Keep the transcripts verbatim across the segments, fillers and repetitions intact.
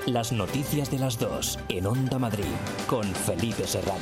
Las noticias de las dos en Onda Madrid con Felipe Serrano.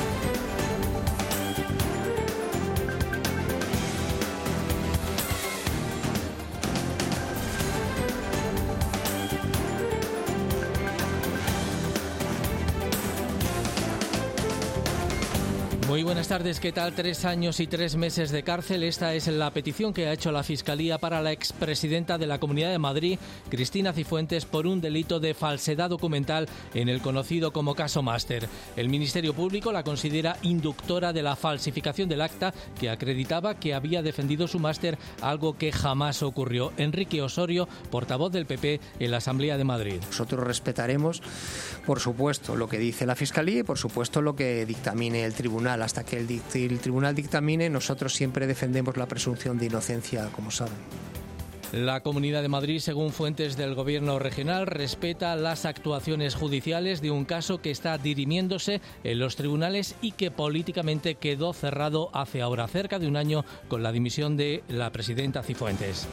Muy buenas tardes, ¿qué tal? Tres años y tres meses de cárcel. Esta es la petición que ha hecho la Fiscalía para la expresidenta de la Comunidad de Madrid, Cristina Cifuentes, por un delito de falsedad documental en el conocido como caso Máster. El Ministerio Público la considera inductora de la falsificación del acta que acreditaba que había defendido su máster, algo que jamás ocurrió. Enrique Osorio, portavoz del P P en la Asamblea de Madrid. Nosotros respetaremos, por supuesto, lo que dice la Fiscalía y, por supuesto, lo que dictamine el Tribunal. Hasta que el, el Tribunal dictamine, nosotros siempre defendemos la presunción de inocencia, como saben. La Comunidad de Madrid, según fuentes del Gobierno regional, respeta las actuaciones judiciales de un caso que está dirimiéndose en los tribunales y que políticamente quedó cerrado hace ahora cerca de un año con la dimisión de la presidenta Cifuentes.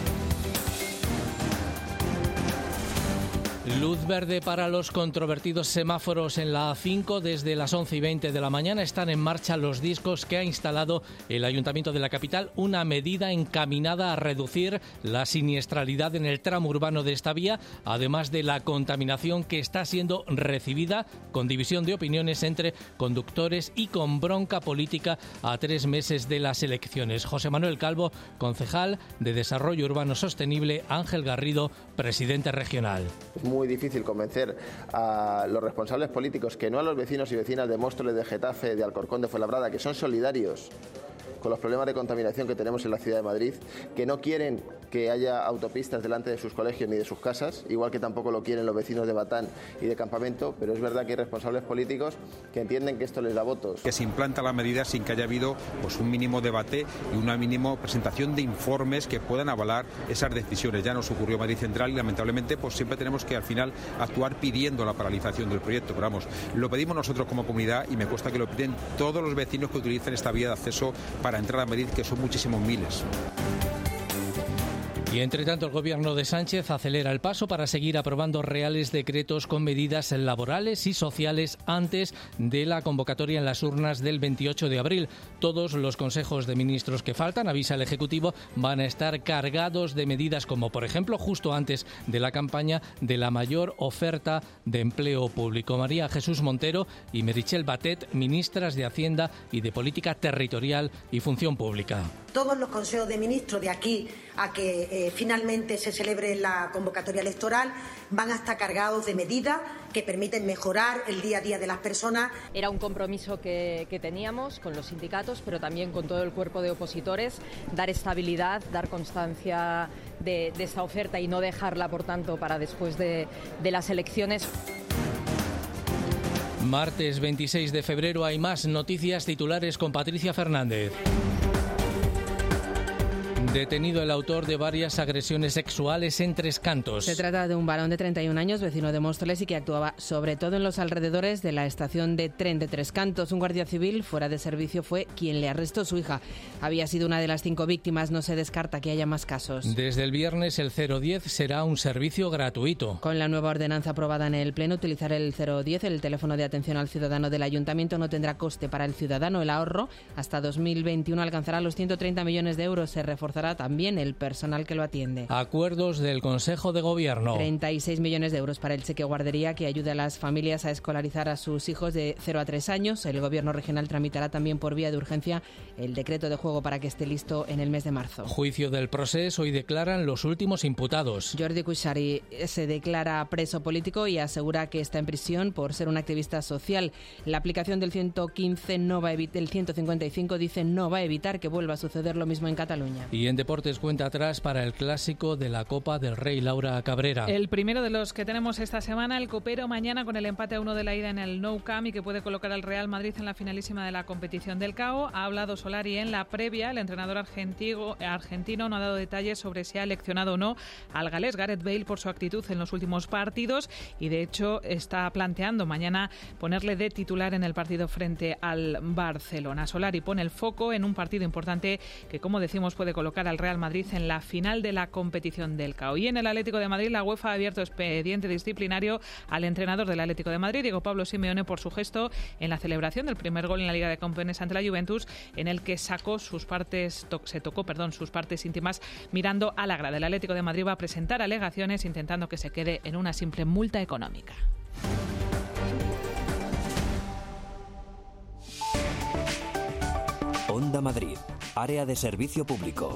Luz verde para los controvertidos semáforos en la A cinco. Desde las once y veinte de la mañana están en marcha los discos que ha instalado el Ayuntamiento de la capital, una medida encaminada a reducir la siniestralidad en el tramo urbano de esta vía, además de la contaminación que está siendo recibida con división de opiniones entre conductores y con bronca política a tres meses de las elecciones. José Manuel Calvo, concejal de Desarrollo Urbano Sostenible, Ángel Garrido, presidente regional. Muy difícil convencer a los responsables políticos, que no a los vecinos y vecinas de Móstoles, de Getafe, de Alcorcón, de Fuenlabrada, que son solidarios con los problemas de contaminación que tenemos en la ciudad de Madrid, que no quieren que haya autopistas delante de sus colegios ni de sus casas, igual que tampoco lo quieren los vecinos de Batán y de Campamento, pero es verdad que hay responsables políticos que entienden que esto les da votos. Que se implanta la medida sin que haya habido pues, un mínimo debate y una mínima presentación de informes que puedan avalar esas decisiones. Ya nos ocurrió en Madrid Central y lamentablemente pues siempre tenemos que al final actuar pidiendo la paralización del proyecto. Pero vamos, lo pedimos nosotros como comunidad y me consta que lo piden todos los vecinos que utilicen esta vía de acceso para entrar a Madrid, que son muchísimos miles. Y entre tanto, el gobierno de Sánchez acelera el paso para seguir aprobando reales decretos con medidas laborales y sociales antes de la convocatoria en las urnas del veintiocho de abril. Todos los consejos de ministros que faltan, avisa el Ejecutivo, van a estar cargados de medidas como, por ejemplo, justo antes de la campaña de la mayor oferta de empleo público. María Jesús Montero y Meritxell Batet, ministras de Hacienda y de Política Territorial y Función Pública. Todos los consejos de ministros de aquí a que eh, finalmente se celebre la convocatoria electoral van a estar cargados de medidas que permiten mejorar el día a día de las personas. Era un compromiso que, que teníamos con los sindicatos, pero también con todo el cuerpo de opositores, dar estabilidad, dar constancia de, de esta oferta y no dejarla, por tanto, para después de, de las elecciones. Martes veintiséis de febrero hay más noticias titulares con Patricia Fernández. Detenido el autor de varias agresiones sexuales en Tres Cantos. Se trata de un varón de treinta y un años, vecino de Móstoles y que actuaba sobre todo en los alrededores de la estación de tren de Tres Cantos. Un guardia civil fuera de servicio fue quien le arrestó. Su hija había sido una de las cinco víctimas. No se descarta que haya más casos. Desde el viernes el cero diez será un servicio gratuito. Con la nueva ordenanza aprobada en el Pleno, utilizar el cero diez, el teléfono de atención al ciudadano del Ayuntamiento, no tendrá coste para el ciudadano. El ahorro hasta dos mil veintiuno alcanzará los ciento treinta millones de euros. Se reforzará también el personal que lo atiende. Acuerdos del Consejo de Gobierno. treinta y seis millones de euros para el cheque guardería que ayude a las familias a escolarizar a sus hijos de cero a tres años. El Gobierno regional tramitará también por vía de urgencia el decreto de juego para que esté listo en el mes de marzo. Juicio del Procés. Hoy declaran los últimos imputados. Jordi Cuixart se declara preso político y asegura que está en prisión por ser un activista social. La aplicación del ciento quince no va a evitar, el ciento cincuenta y cinco dice no va a evitar que vuelva a suceder lo mismo en Cataluña. Y en deportes, cuenta atrás para el clásico de la Copa del Rey. Laura Cabrera. El primero de los que tenemos esta semana, el copero mañana con el empate a uno de la ida en el Nou Camp y que puede colocar al Real Madrid en la finalísima de la competición del C A O. Ha hablado Solari en la previa. El entrenador argentino, argentino no ha dado detalles sobre si ha eleccionado o no al galés Gareth Bale por su actitud en los últimos partidos y de hecho está planteando mañana ponerle de titular en el partido frente al Barcelona. Solari pone el foco en un partido importante que, como decimos, puede colocar colocar al Real Madrid en la final de la competición del C A O. Y en el Atlético de Madrid, la UEFA ha abierto expediente disciplinario al entrenador del Atlético de Madrid, Diego Pablo Simeone, por su gesto en la celebración del primer gol en la Liga de Campeones ante la Juventus, en el que sacó sus partes, to- se tocó, perdón, sus partes íntimas mirando a la grada. El Atlético de Madrid va a presentar alegaciones intentando que se quede en una simple multa económica. Onda Madrid, área de servicio público.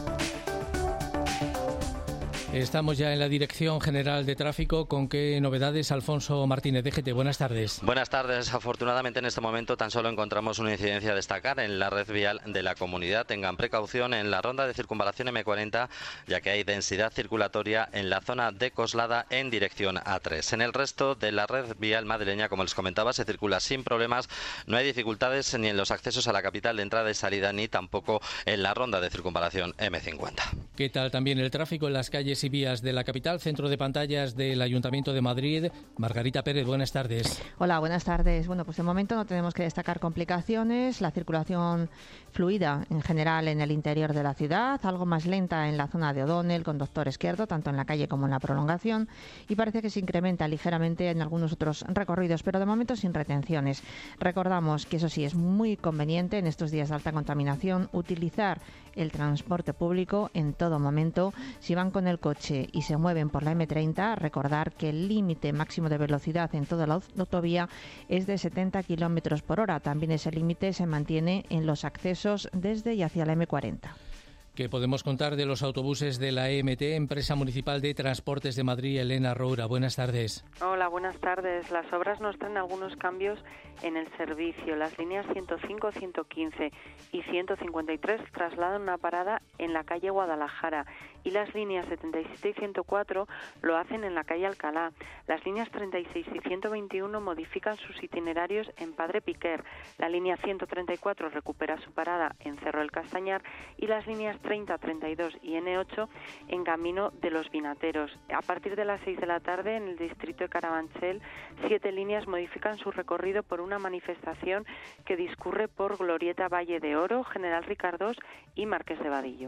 Estamos ya en la Dirección General de Tráfico. ¿Con qué novedades? Alfonso Martínez, D G T, buenas tardes. Buenas tardes. Afortunadamente en este momento tan solo encontramos una incidencia a destacar en la red vial de la comunidad. Tengan precaución en la ronda de circunvalación eme cuarenta, ya que hay densidad circulatoria en la zona de Coslada en dirección A tres. En el resto de la red vial madrileña, como les comentaba, se circula sin problemas. No hay dificultades ni en los accesos a la capital de entrada y salida, ni tampoco en la ronda de circunvalación eme cincuenta. ¿Qué tal también el tráfico en las calles y vías de la capital? Centro de pantallas del Ayuntamiento de Madrid. Margarita Pérez, buenas tardes. Hola, buenas tardes. Bueno, pues de momento no tenemos que destacar complicaciones. La circulación fluida en general en el interior de la ciudad, algo más lenta en la zona de O'Donnell con Doctor Izquierdo, tanto en la calle como en la prolongación, y parece que se incrementa ligeramente en algunos otros recorridos, pero de momento sin retenciones. Recordamos que eso sí, es muy conveniente en estos días de alta contaminación utilizar el transporte público en todo momento. Si van con el coche y se mueven por la eme treinta, recordar que el límite máximo de velocidad en toda la autovía es de setenta kilómetros por hora. También ese límite se mantiene en los accesos desde y hacia la eme cuarenta. ¿Qué podemos contar de los autobuses de la E M T, Empresa Municipal de Transportes de Madrid? Elena Roura, buenas tardes. Hola, buenas tardes. Las obras nos traen algunos cambios en el servicio. Las líneas ciento cinco, ciento quince y ciento cincuenta y tres trasladan una parada en la calle Guadalajara y las líneas setenta y siete y ciento cuatro lo hacen en la calle Alcalá. Las líneas treinta y seis y ciento veintiuno modifican sus itinerarios en Padre Piquer. La línea ciento treinta y cuatro recupera su parada en Cerro del Castañar y las líneas treinta, treinta y dos y ene ocho en camino de Los Vinateros. A partir de las seis de la tarde, en el distrito de Carabanchel, siete líneas modifican su recorrido por una manifestación que discurre por Glorieta Valle de Oro, General Ricardós y Marqués de Vadillo.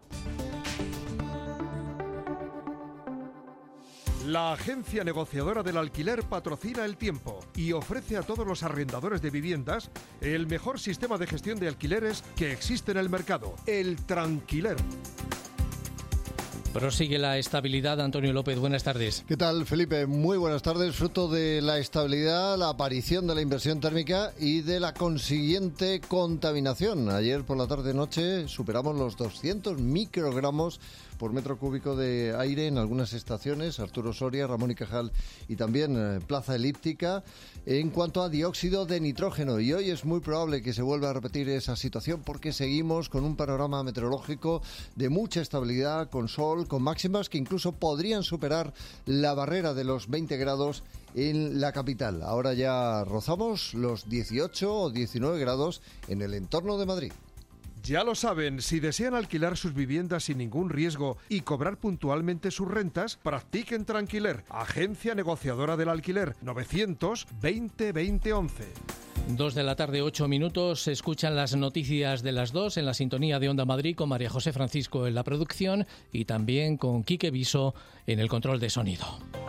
La agencia negociadora del alquiler patrocina El Tiempo y ofrece a todos los arrendadores de viviendas el mejor sistema de gestión de alquileres que existe en el mercado, el Tranquiler. Prosigue la estabilidad. Antonio López, buenas tardes. ¿Qué tal, Felipe? Muy buenas tardes. Fruto de la estabilidad, la aparición de la inversión térmica y de la consiguiente contaminación. Ayer por la tarde-noche superamos los doscientos microgramos por metro cúbico de aire en algunas estaciones, Arturo Soria, Ramón y Cajal y también eh, Plaza Elíptica, en cuanto a dióxido de nitrógeno. Y hoy es muy probable que se vuelva a repetir esa situación porque seguimos con un panorama meteorológico de mucha estabilidad, con sol, con máximas que incluso podrían superar la barrera de los veinte grados en la capital. Ahora ya rozamos los dieciocho o diecinueve grados en el entorno de Madrid. Ya lo saben, si desean alquilar sus viviendas sin ningún riesgo y cobrar puntualmente sus rentas, practiquen Tranquiler, agencia negociadora del alquiler, novecientos veinte veinte once. Dos de la tarde, ocho minutos. Se escuchan las noticias de las dos en la sintonía de Onda Madrid con María José Francisco en la producción y también con Quique Viso en el control de sonido.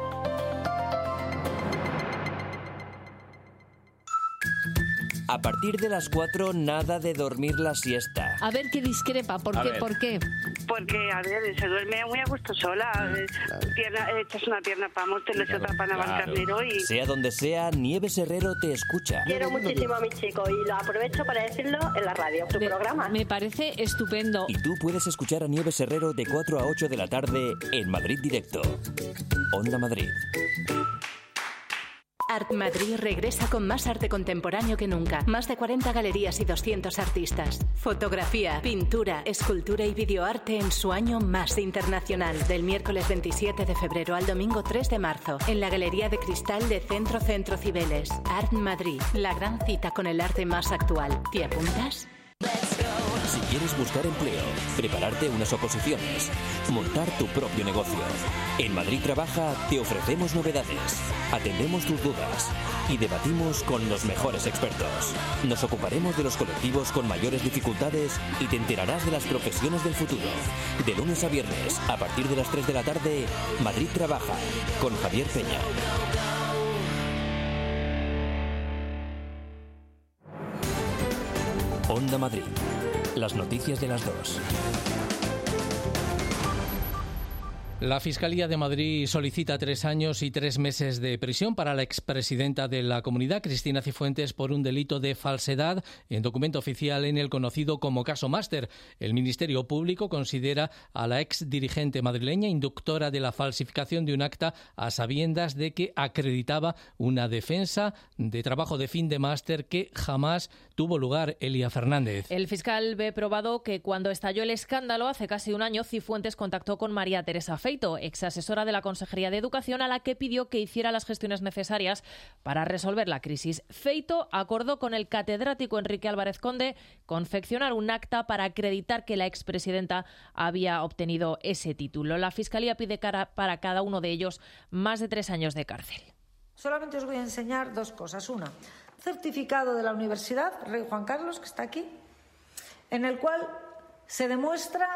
A partir de las cuatro, nada de dormir la siesta. A ver qué discrepa, ¿por A qué? ver. ¿Por qué? Porque, a ver, se duerme muy a gusto sola. Claro. Pierna, echas una pierna para Montes, otra para Navalcarnero y... Sea donde sea, Nieves Herrero te escucha. Quiero muchísimo a mi chico y lo aprovecho para decirlo en la radio, tu Me- programa. Me parece estupendo. Y tú puedes escuchar a Nieves Herrero de cuatro a ocho de la tarde en Madrid Directo. Onda Madrid. Art Madrid regresa con más arte contemporáneo que nunca. Más de cuarenta galerías y doscientos artistas. Fotografía, pintura, escultura y videoarte en su año más internacional. Del miércoles veintisiete de febrero al domingo tres de marzo. En la Galería de Cristal de Centro Centro Cibeles. Art Madrid. La gran cita con el arte más actual. ¿Te apuntas? Si quieres buscar empleo, prepararte unas oposiciones, montar tu propio negocio. En Madrid Trabaja te ofrecemos novedades, atendemos tus dudas y debatimos con los mejores expertos. Nos ocuparemos de los colectivos con mayores dificultades y te enterarás de las profesiones del futuro. De lunes a viernes, a partir de las tres de la tarde, Madrid Trabaja, con Javier Peña. Onda Madrid. Las noticias de las dos. La Fiscalía de Madrid solicita tres años y tres meses de prisión para la expresidenta de la Comunidad, Cristina Cifuentes, por un delito de falsedad en documento oficial en el conocido como caso Máster. El Ministerio Público considera a la exdirigente madrileña inductora de la falsificación de un acta a sabiendas de que acreditaba una defensa de trabajo de fin de máster que jamás tuvo lugar. Elia Fernández. El fiscal ve probado que cuando estalló el escándalo hace casi un año, Cifuentes contactó con María Teresa Feito, ex asesora de la Consejería de Educación, a la que pidió que hiciera las gestiones necesarias para resolver la crisis. Feito acordó con el catedrático Enrique Álvarez Conde confeccionar un acta para acreditar que la expresidenta había obtenido ese título. La Fiscalía pide para cada uno de ellos más de tres años de cárcel. Solamente os voy a enseñar dos cosas. Una, certificado de la Universidad Rey Juan Carlos, que está aquí, en el cual se demuestra,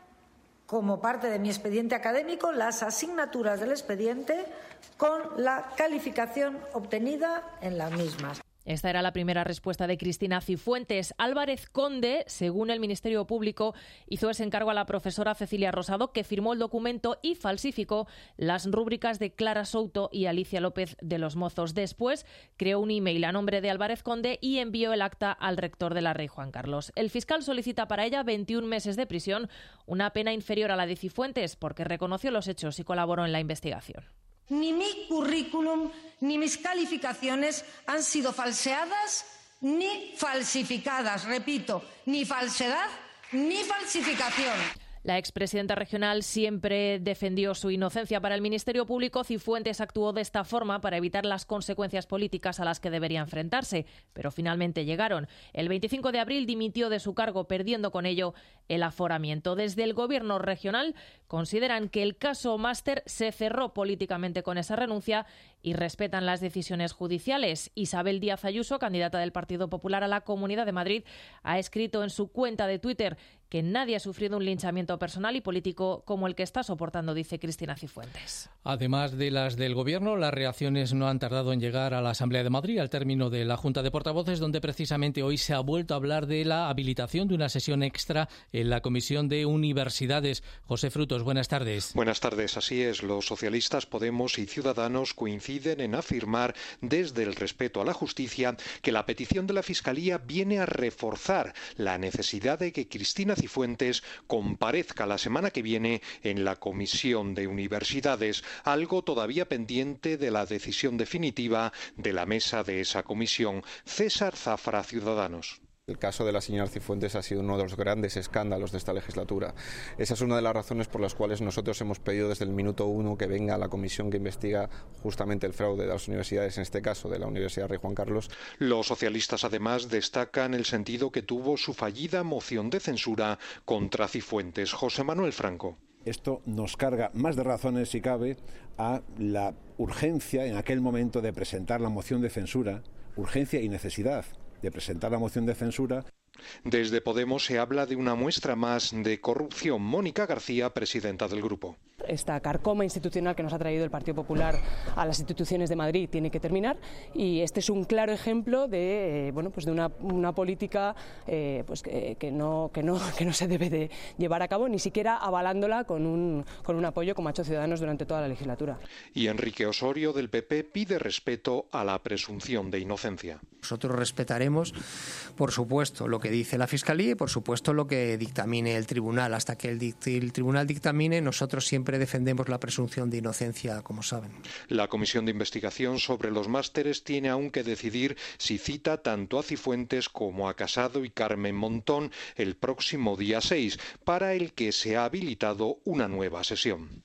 como parte de mi expediente académico, las asignaturas del expediente con la calificación obtenida en las mismas. Esta era la primera respuesta de Cristina Cifuentes. Álvarez Conde, según el Ministerio Público, hizo ese encargo a la profesora Cecilia Rosado, que firmó el documento y falsificó las rúbricas de Clara Souto y Alicia López de los Mozos. Después creó un email a nombre de Álvarez Conde y envió el acta al rector de la Rey Juan Carlos. El fiscal solicita para ella veintiún meses de prisión, una pena inferior a la de Cifuentes, porque reconoció los hechos y colaboró en la investigación. Ni mi currículum ni mis calificaciones han sido falseadas ni falsificadas. Repito, ni falsedad ni falsificación. La expresidenta regional siempre defendió su inocencia. Para el Ministerio Público, Cifuentes actuó de esta forma para evitar las consecuencias políticas a las que debería enfrentarse, pero finalmente llegaron. El veinticinco de abril dimitió de su cargo, perdiendo con ello el aforamiento. Desde el Gobierno regional consideran que el caso Máster se cerró políticamente con esa renuncia y respetan las decisiones judiciales. Isabel Díaz Ayuso, candidata del Partido Popular a la Comunidad de Madrid, ha escrito en su cuenta de Twitter que nadie ha sufrido un linchamiento personal y político como el que está soportando, dice Cristina Cifuentes. Además de las del Gobierno, las reacciones no han tardado en llegar a la Asamblea de Madrid, al término de la Junta de Portavoces, donde precisamente hoy se ha vuelto a hablar de la habilitación de una sesión extra en la Comisión de Universidades. José Frutos, buenas tardes. Buenas tardes, así es. Los socialistas, Podemos y Ciudadanos coinciden en afirmar, desde el respeto a la justicia, que la petición de la Fiscalía viene a reforzar la necesidad de que Cristina Cifuentes comparezca la semana que viene en la Comisión de Universidades, algo todavía pendiente de la decisión definitiva de la mesa de esa comisión. César Zafra, Ciudadanos. El caso de la señora Cifuentes ha sido uno de los grandes escándalos de esta legislatura. Esa es una de las razones por las cuales nosotros hemos pedido desde el minuto uno que venga la comisión que investiga justamente el fraude de las universidades, en este caso de la Universidad Rey Juan Carlos. Los socialistas además destacan el sentido que tuvo su fallida moción de censura contra Cifuentes. José Manuel Franco. Esto nos carga más de razones, si cabe, a la urgencia en aquel momento de presentar la moción de censura, urgencia y necesidad de presentar la moción de censura. Desde Podemos se habla de una muestra más de corrupción. Mónica García, presidenta del grupo. Esta carcoma institucional que nos ha traído el Partido Popular a las instituciones de Madrid tiene que terminar, y este es un claro ejemplo de eh, bueno pues de una, una política eh, pues que, que no que no que no se debe de llevar a cabo, ni siquiera avalándola con un con un apoyo como ha hecho Ciudadanos durante toda la legislatura. Y Enrique Osorio del P P pide respeto a la presunción de inocencia. Nosotros respetaremos, por supuesto, lo que dice la Fiscalía y, por supuesto, lo que dictamine el Tribunal. Hasta que el, el Tribunal dictamine, nosotros siempre defendemos la presunción de inocencia, como saben. La Comisión de Investigación sobre los másteres tiene aún que decidir si cita tanto a Cifuentes como a Casado y Carmen Montón el próximo día seis, para el que se ha habilitado una nueva sesión.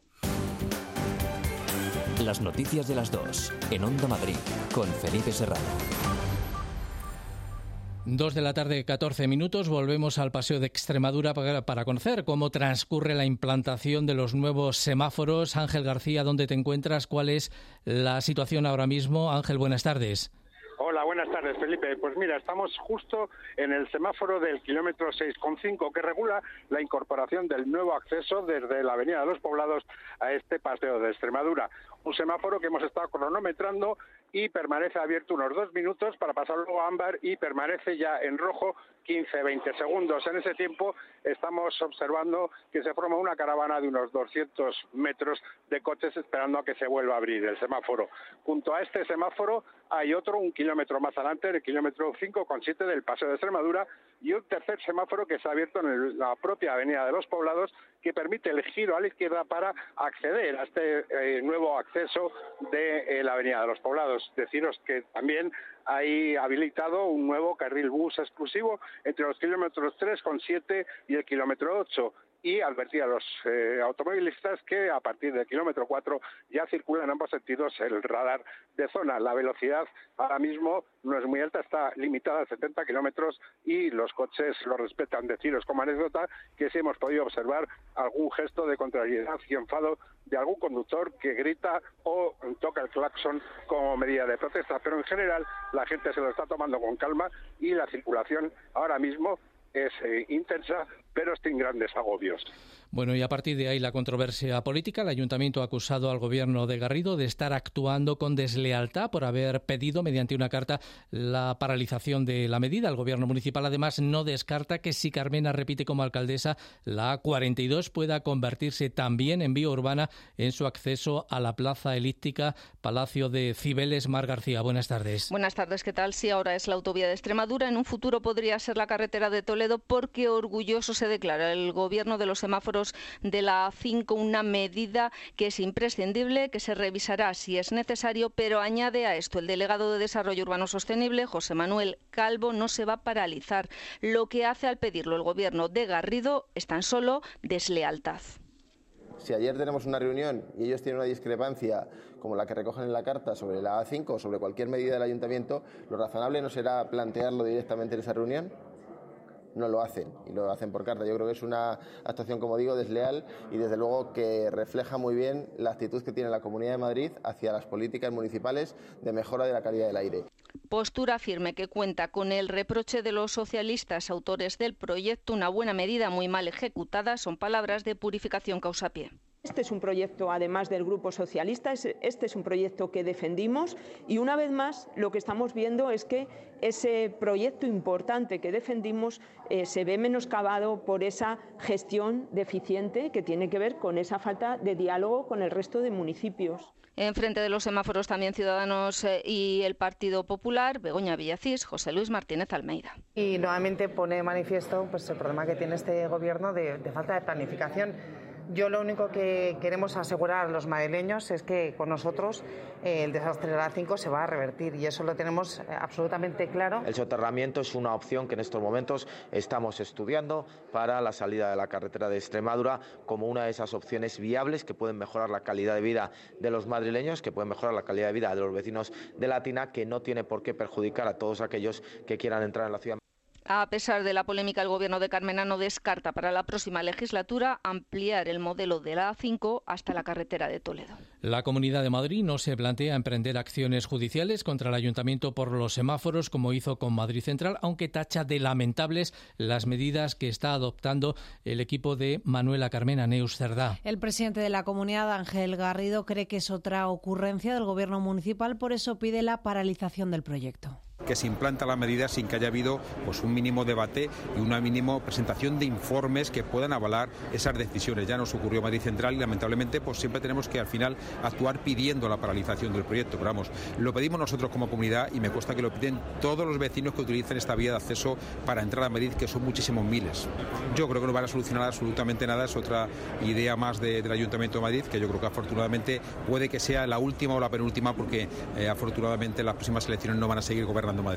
Las noticias de las dos, en Onda Madrid, con Felipe Serrano. Dos de la tarde, catorce minutos. Volvemos al Paseo de Extremadura para, para conocer cómo transcurre la implantación de los nuevos semáforos. Ángel García, ¿dónde te encuentras? ¿Cuál es la situación ahora mismo? Ángel, buenas tardes. Hola, buenas tardes, Felipe. Pues mira, estamos justo en el semáforo del kilómetro seis coma cinco que regula la incorporación del nuevo acceso desde la Avenida de los Poblados a este Paseo de Extremadura. Un semáforo que hemos estado cronometrando y permanece abierto unos dos minutos para pasar luego a ámbar y permanece ya en rojo quince a veinte segundos. En ese tiempo estamos observando que se forma una caravana de unos doscientos metros de coches esperando a que se vuelva a abrir el semáforo. Junto a este semáforo hay otro, un kilómetro más adelante, el kilómetro cinco coma siete del Paseo de Extremadura, y un tercer semáforo que se ha abierto en el, la propia Avenida de los Poblados, que permite el giro a la izquierda para acceder a este eh, nuevo acceso de eh, la Avenida de los Poblados. Deciros que también hay habilitado un nuevo carril bus exclusivo entre los kilómetros tres coma siete y el kilómetro ocho. Y advertir a los eh, automovilistas que a partir del kilómetro cuatro ya circula en ambos sentidos el radar de zona. La velocidad ahora mismo no es muy alta, está limitada a setenta kilómetros y los coches lo respetan. Deciros como anécdota que sí hemos podido observar algún gesto de contrariedad y enfado de algún conductor que grita o toca el claxon como medida de protesta, pero en general la gente se lo está tomando con calma y la circulación ahora mismo es eh, intensa, pero sin grandes agobios. Bueno, y a partir de ahí la controversia política. El Ayuntamiento ha acusado al Gobierno de Garrido de estar actuando con deslealtad por haber pedido mediante una carta la paralización de la medida. El Gobierno municipal además no descarta que si Carmena repite como alcaldesa, la A cuarenta y dos pueda convertirse también en vía urbana en su acceso a la plaza elíptica Palacio de Cibeles. Mar García, buenas tardes. Buenas tardes, ¿qué tal? Sí, ahora es la autovía de Extremadura, en un futuro podría ser la carretera de Toledo, porque orgulloso se declara el Gobierno de los semáforos de la A cinco, una medida que es imprescindible, que se revisará si es necesario, pero añade a esto el delegado de Desarrollo Urbano Sostenible, José Manuel Calvo, no se va a paralizar. Lo que hace al pedirlo el Gobierno de Garrido es tan solo deslealtad. Si ayer tenemos una reunión y ellos tienen una discrepancia como la que recogen en la carta sobre la A cinco o sobre cualquier medida del Ayuntamiento, lo razonable no será plantearlo directamente en esa reunión. No lo hacen, y lo hacen por carta. Yo creo que es una actuación, como digo, desleal y desde luego que refleja muy bien la actitud que tiene la Comunidad de Madrid hacia las políticas municipales de mejora de la calidad del aire. Postura firme que cuenta con el reproche de los socialistas autores del proyecto, una buena medida muy mal ejecutada, son palabras de Purificación Causapié. Este es un proyecto, además del Grupo Socialista, este es un proyecto que defendimos y una vez más lo que estamos viendo es que ese proyecto importante que defendimos eh, se ve menoscabado por esa gestión deficiente que tiene que ver con esa falta de diálogo con el resto de municipios. En frente de los semáforos también Ciudadanos eh, y el Partido Popular, Begoña Villacís, José Luis Martínez Almeida. Y nuevamente pone de manifiesto pues, el problema que tiene este Gobierno de, de falta de planificación. Yo lo único que queremos asegurar a los madrileños es que con nosotros eh, el desastre de la A cinco se va a revertir y eso lo tenemos absolutamente claro. El soterramiento es una opción que en estos momentos estamos estudiando para la salida de la carretera de Extremadura como una de esas opciones viables que pueden mejorar la calidad de vida de los madrileños, que pueden mejorar la calidad de vida de los vecinos de Latina, que no tiene por qué perjudicar a todos aquellos que quieran entrar en la ciudad. A pesar de la polémica, el Gobierno de Carmena no descarta para la próxima legislatura ampliar el modelo de la A cinco hasta la carretera de Toledo. La Comunidad de Madrid no se plantea emprender acciones judiciales contra el Ayuntamiento por los semáforos, como hizo con Madrid Central, aunque tacha de lamentables las medidas que está adoptando el equipo de Manuela Carmena. Neus Cerdá. El presidente de la Comunidad, Ángel Garrido, cree que es otra ocurrencia del Gobierno municipal, por eso pide la paralización del proyecto. Que se implanta la medida sin que haya habido pues, un mínimo debate y una mínima presentación de informes que puedan avalar esas decisiones. Ya nos ocurrió Madrid Central y lamentablemente pues, siempre tenemos que al final actuar pidiendo la paralización del proyecto. Pero vamos, lo pedimos nosotros como comunidad y me consta que lo piden todos los vecinos que utilicen esta vía de acceso para entrar a Madrid, que son muchísimos miles. Yo creo que no van a solucionar absolutamente nada, es otra idea más de, del Ayuntamiento de Madrid, que yo creo que afortunadamente puede que sea la última o la penúltima, porque eh, afortunadamente las próximas elecciones no van a seguir gobernando Madrid.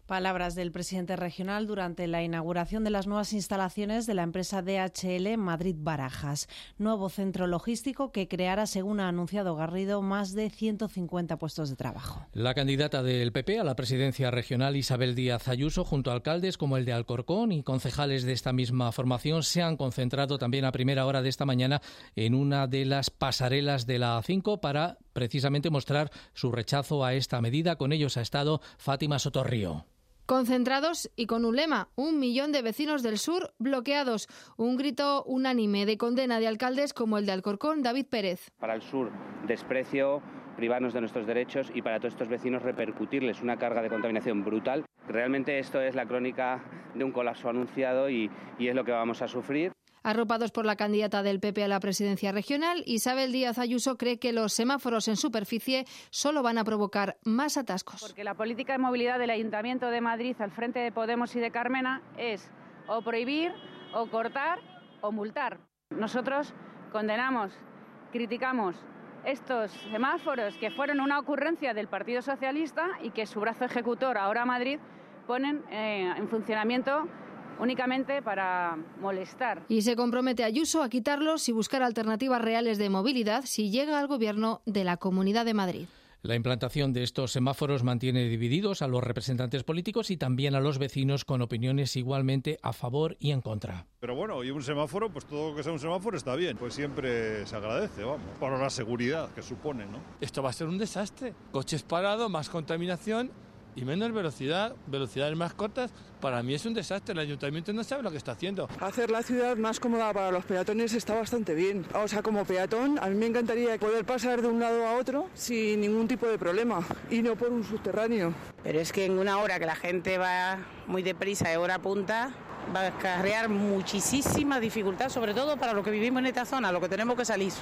Palabras del presidente regional durante la inauguración de las nuevas instalaciones de la empresa D H L Madrid Barajas. Nuevo centro logístico que creará, según ha anunciado Garrido, más de ciento cincuenta puestos de trabajo. La candidata del P P a la presidencia regional, Isabel Díaz Ayuso, junto a alcaldes como el de Alcorcón y concejales de esta misma formación, se han concentrado también a primera hora de esta mañana en una de las pasarelas de la A cinco para precisamente mostrar su rechazo a esta medida. Con ellos ha estado Fátima Sotorrío. Concentrados y con un lema, un millón de vecinos del sur bloqueados. Un grito unánime de condena de alcaldes como el de Alcorcón, David Pérez. Para el sur, desprecio, privarnos de nuestros derechos y para todos estos vecinos repercutirles una carga de contaminación brutal. Realmente esto es la crónica de un colapso anunciado y, y es lo que vamos a sufrir. Arropados por la candidata del P P a la presidencia regional, Isabel Díaz Ayuso cree que los semáforos en superficie solo van a provocar más atascos. Porque la política de movilidad del Ayuntamiento de Madrid al frente de Podemos y de Carmena es o prohibir, o cortar, o multar. Nosotros condenamos, criticamos estos semáforos que fueron una ocurrencia del Partido Socialista y que su brazo ejecutor, ahora Madrid, ponen eh, en funcionamiento únicamente para molestar. Y se compromete Ayuso a quitarlos y buscar alternativas reales de movilidad si llega al gobierno de la Comunidad de Madrid. La implantación de estos semáforos mantiene divididos a los representantes políticos y también a los vecinos, con opiniones igualmente a favor y en contra. Pero bueno, y un semáforo, pues todo lo que sea un semáforo está bien, pues siempre se agradece, vamos, para la seguridad que supone, ¿no? Esto va a ser un desastre. Coches parados, más contaminación y menos velocidad, velocidades más cortas. Para mí es un desastre, el ayuntamiento no sabe lo que está haciendo. Hacer la ciudad más cómoda para los peatones está bastante bien. O sea, como peatón, a mí me encantaría poder pasar de un lado a otro sin ningún tipo de problema y no por un subterráneo. Pero es que en una hora que la gente va muy deprisa, de hora punta, va a acarrear muchísima dificultad, sobre todo para los que vivimos en esta zona, lo que tenemos que salir.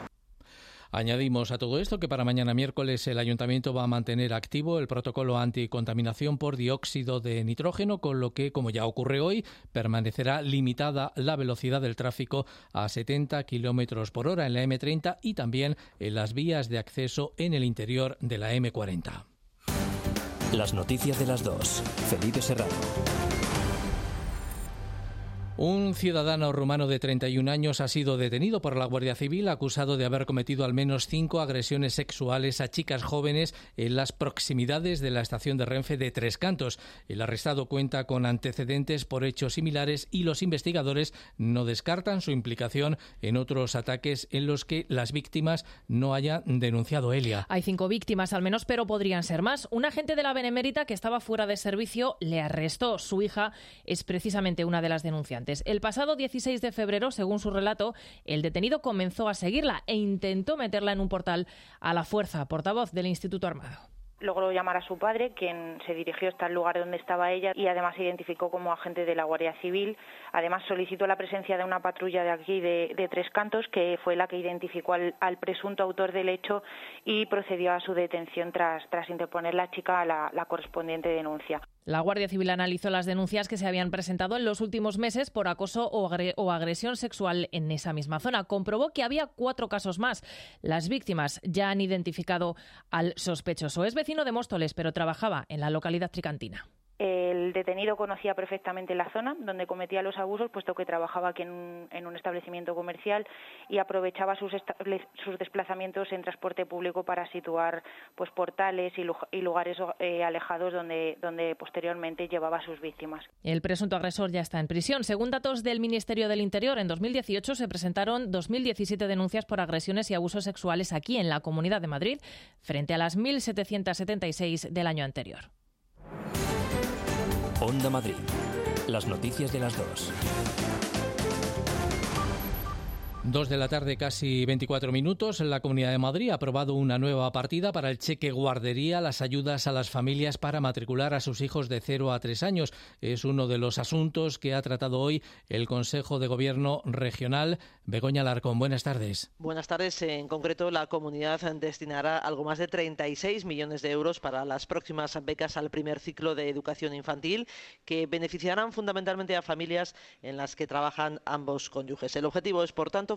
Añadimos a todo esto que para mañana miércoles el Ayuntamiento va a mantener activo el protocolo anticontaminación por dióxido de nitrógeno, con lo que, como ya ocurre hoy, permanecerá limitada la velocidad del tráfico a setenta kilómetros por hora en la eme treinta y también en las vías de acceso en el interior de la eme cuarenta. Las noticias de las dos. Felipe Serrano. Un ciudadano rumano de treinta y un años ha sido detenido por la Guardia Civil acusado de haber cometido al menos cinco agresiones sexuales a chicas jóvenes en las proximidades de la estación de Renfe de Tres Cantos. El arrestado cuenta con antecedentes por hechos similares y los investigadores no descartan su implicación en otros ataques en los que las víctimas no hayan denunciado. Elia. Hay cinco víctimas al menos, pero podrían ser más. Un agente de la Benemérita que estaba fuera de servicio le arrestó. Su hija es precisamente una de las denunciantes. El pasado dieciséis de febrero, según su relato, el detenido comenzó a seguirla e intentó meterla en un portal a la fuerza. Portavoz del Instituto Armado. Logró llamar a su padre, quien se dirigió hasta el lugar donde estaba ella y además se identificó como agente de la Guardia Civil. Además solicitó la presencia de una patrulla de aquí de, de Tres Cantos, que fue la que identificó al, al presunto autor del hecho y procedió a su detención tras, tras interponer la chica la, la correspondiente denuncia. La Guardia Civil analizó las denuncias que se habían presentado en los últimos meses por acoso o, agre- o agresión sexual en esa misma zona. Comprobó que había cuatro casos más. Las víctimas ya han identificado al sospechoso. Es vecino de Móstoles, pero trabajaba en la localidad tricantina. El detenido conocía perfectamente la zona donde cometía los abusos, puesto que trabajaba aquí en un, en un establecimiento comercial y aprovechaba sus, sus desplazamientos en transporte público para situar pues portales y, y lugares eh, alejados donde, donde posteriormente llevaba a sus víctimas. El presunto agresor ya está en prisión. Según datos del Ministerio del Interior, en dos mil dieciocho se presentaron dos mil diecisiete denuncias por agresiones y abusos sexuales aquí en la Comunidad de Madrid, frente a las mil setecientos setenta y seis del año anterior. Onda Madrid. Las noticias de las dos. Dos de la tarde, casi veinticuatro minutos. La Comunidad de Madrid ha aprobado una nueva partida para el cheque guardería, las ayudas a las familias para matricular a sus hijos de cero a tres años. Es uno de los asuntos que ha tratado hoy el Consejo de Gobierno Regional. Begoña Alarcón, buenas tardes. Buenas tardes. En concreto, la comunidad destinará algo más de treinta y seis millones de euros para las próximas becas al primer ciclo de educación infantil, que beneficiarán fundamentalmente a familias en las que trabajan ambos cónyuges. El objetivo es, por tanto,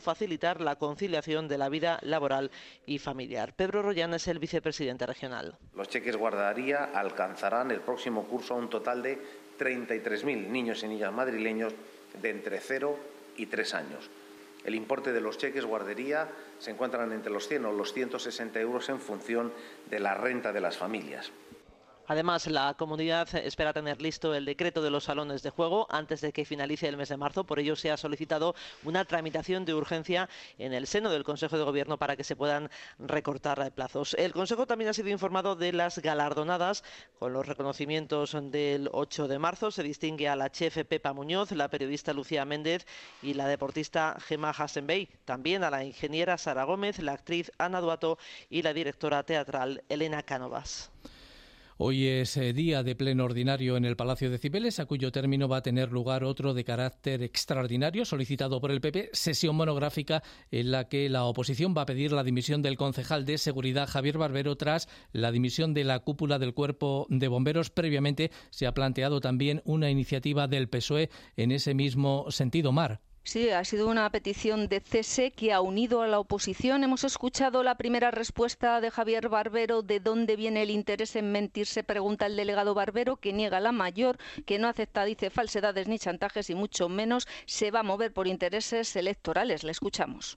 facilitar la conciliación de la vida laboral y familiar. Pedro Rollán es el vicepresidente regional. Los cheques guardería alcanzarán el próximo curso a un total de treinta y tres mil niños y niñas madrileños de entre cero y tres años. El importe de los cheques guardería se encuentran entre los cien o los ciento sesenta euros en función de la renta de las familias. Además, la comunidad espera tener listo el decreto de los salones de juego antes de que finalice el mes de marzo. Por ello, se ha solicitado una tramitación de urgencia en el seno del Consejo de Gobierno para que se puedan recortar plazos. El Consejo también ha sido informado de las galardonadas con los reconocimientos del ocho de marzo. Se distingue a la chef Pepa Muñoz, la periodista Lucía Méndez y la deportista Gemma Hassenbey. También a la ingeniera Sara Gómez, la actriz Ana Duato y la directora teatral Elena Cánovas. Hoy es eh, día de pleno ordinario en el Palacio de Cibeles, a cuyo término va a tener lugar otro de carácter extraordinario solicitado por el P P, sesión monográfica en la que la oposición va a pedir la dimisión del concejal de Seguridad Javier Barbero tras la dimisión de la cúpula del Cuerpo de Bomberos. Previamente se ha planteado también una iniciativa del P S O E en ese mismo sentido. Mar. Sí, ha sido una petición de cese que ha unido a la oposición. Hemos escuchado la primera respuesta de Javier Barbero. ¿De dónde viene el interés en mentir?, se pregunta el delegado Barbero, que niega la mayor, que no acepta, dice, falsedades ni chantajes y mucho menos se va a mover por intereses electorales. Le escuchamos.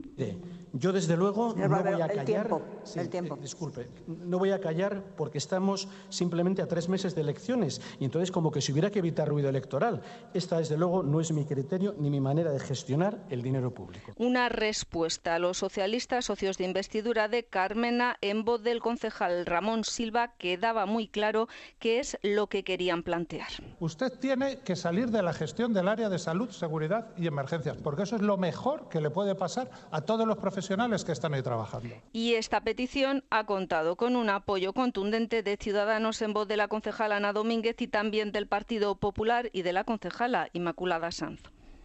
Yo, desde luego, no voy a callar. El tiempo, sí, el tiempo. Eh, disculpe, no voy a callar porque estamos simplemente a tres meses de elecciones y entonces como que si hubiera que evitar ruido electoral. Esta, desde luego, no es mi criterio ni mi manera de gestionar el dinero público. Una respuesta a los socialistas, socios de investidura de Carmena, en voz del concejal Ramón Silva, que daba muy claro qué es lo que querían plantear. Usted tiene que salir de la gestión del área de salud, seguridad y emergencias, porque eso es lo mejor que le puede pasar a todos los profesionales que están ahí trabajando. Y esta petición ha contado con un apoyo contundente de Ciudadanos en voz de la concejala Ana Domínguez y también del Partido Popular y de la concejala Inmaculada Sanz.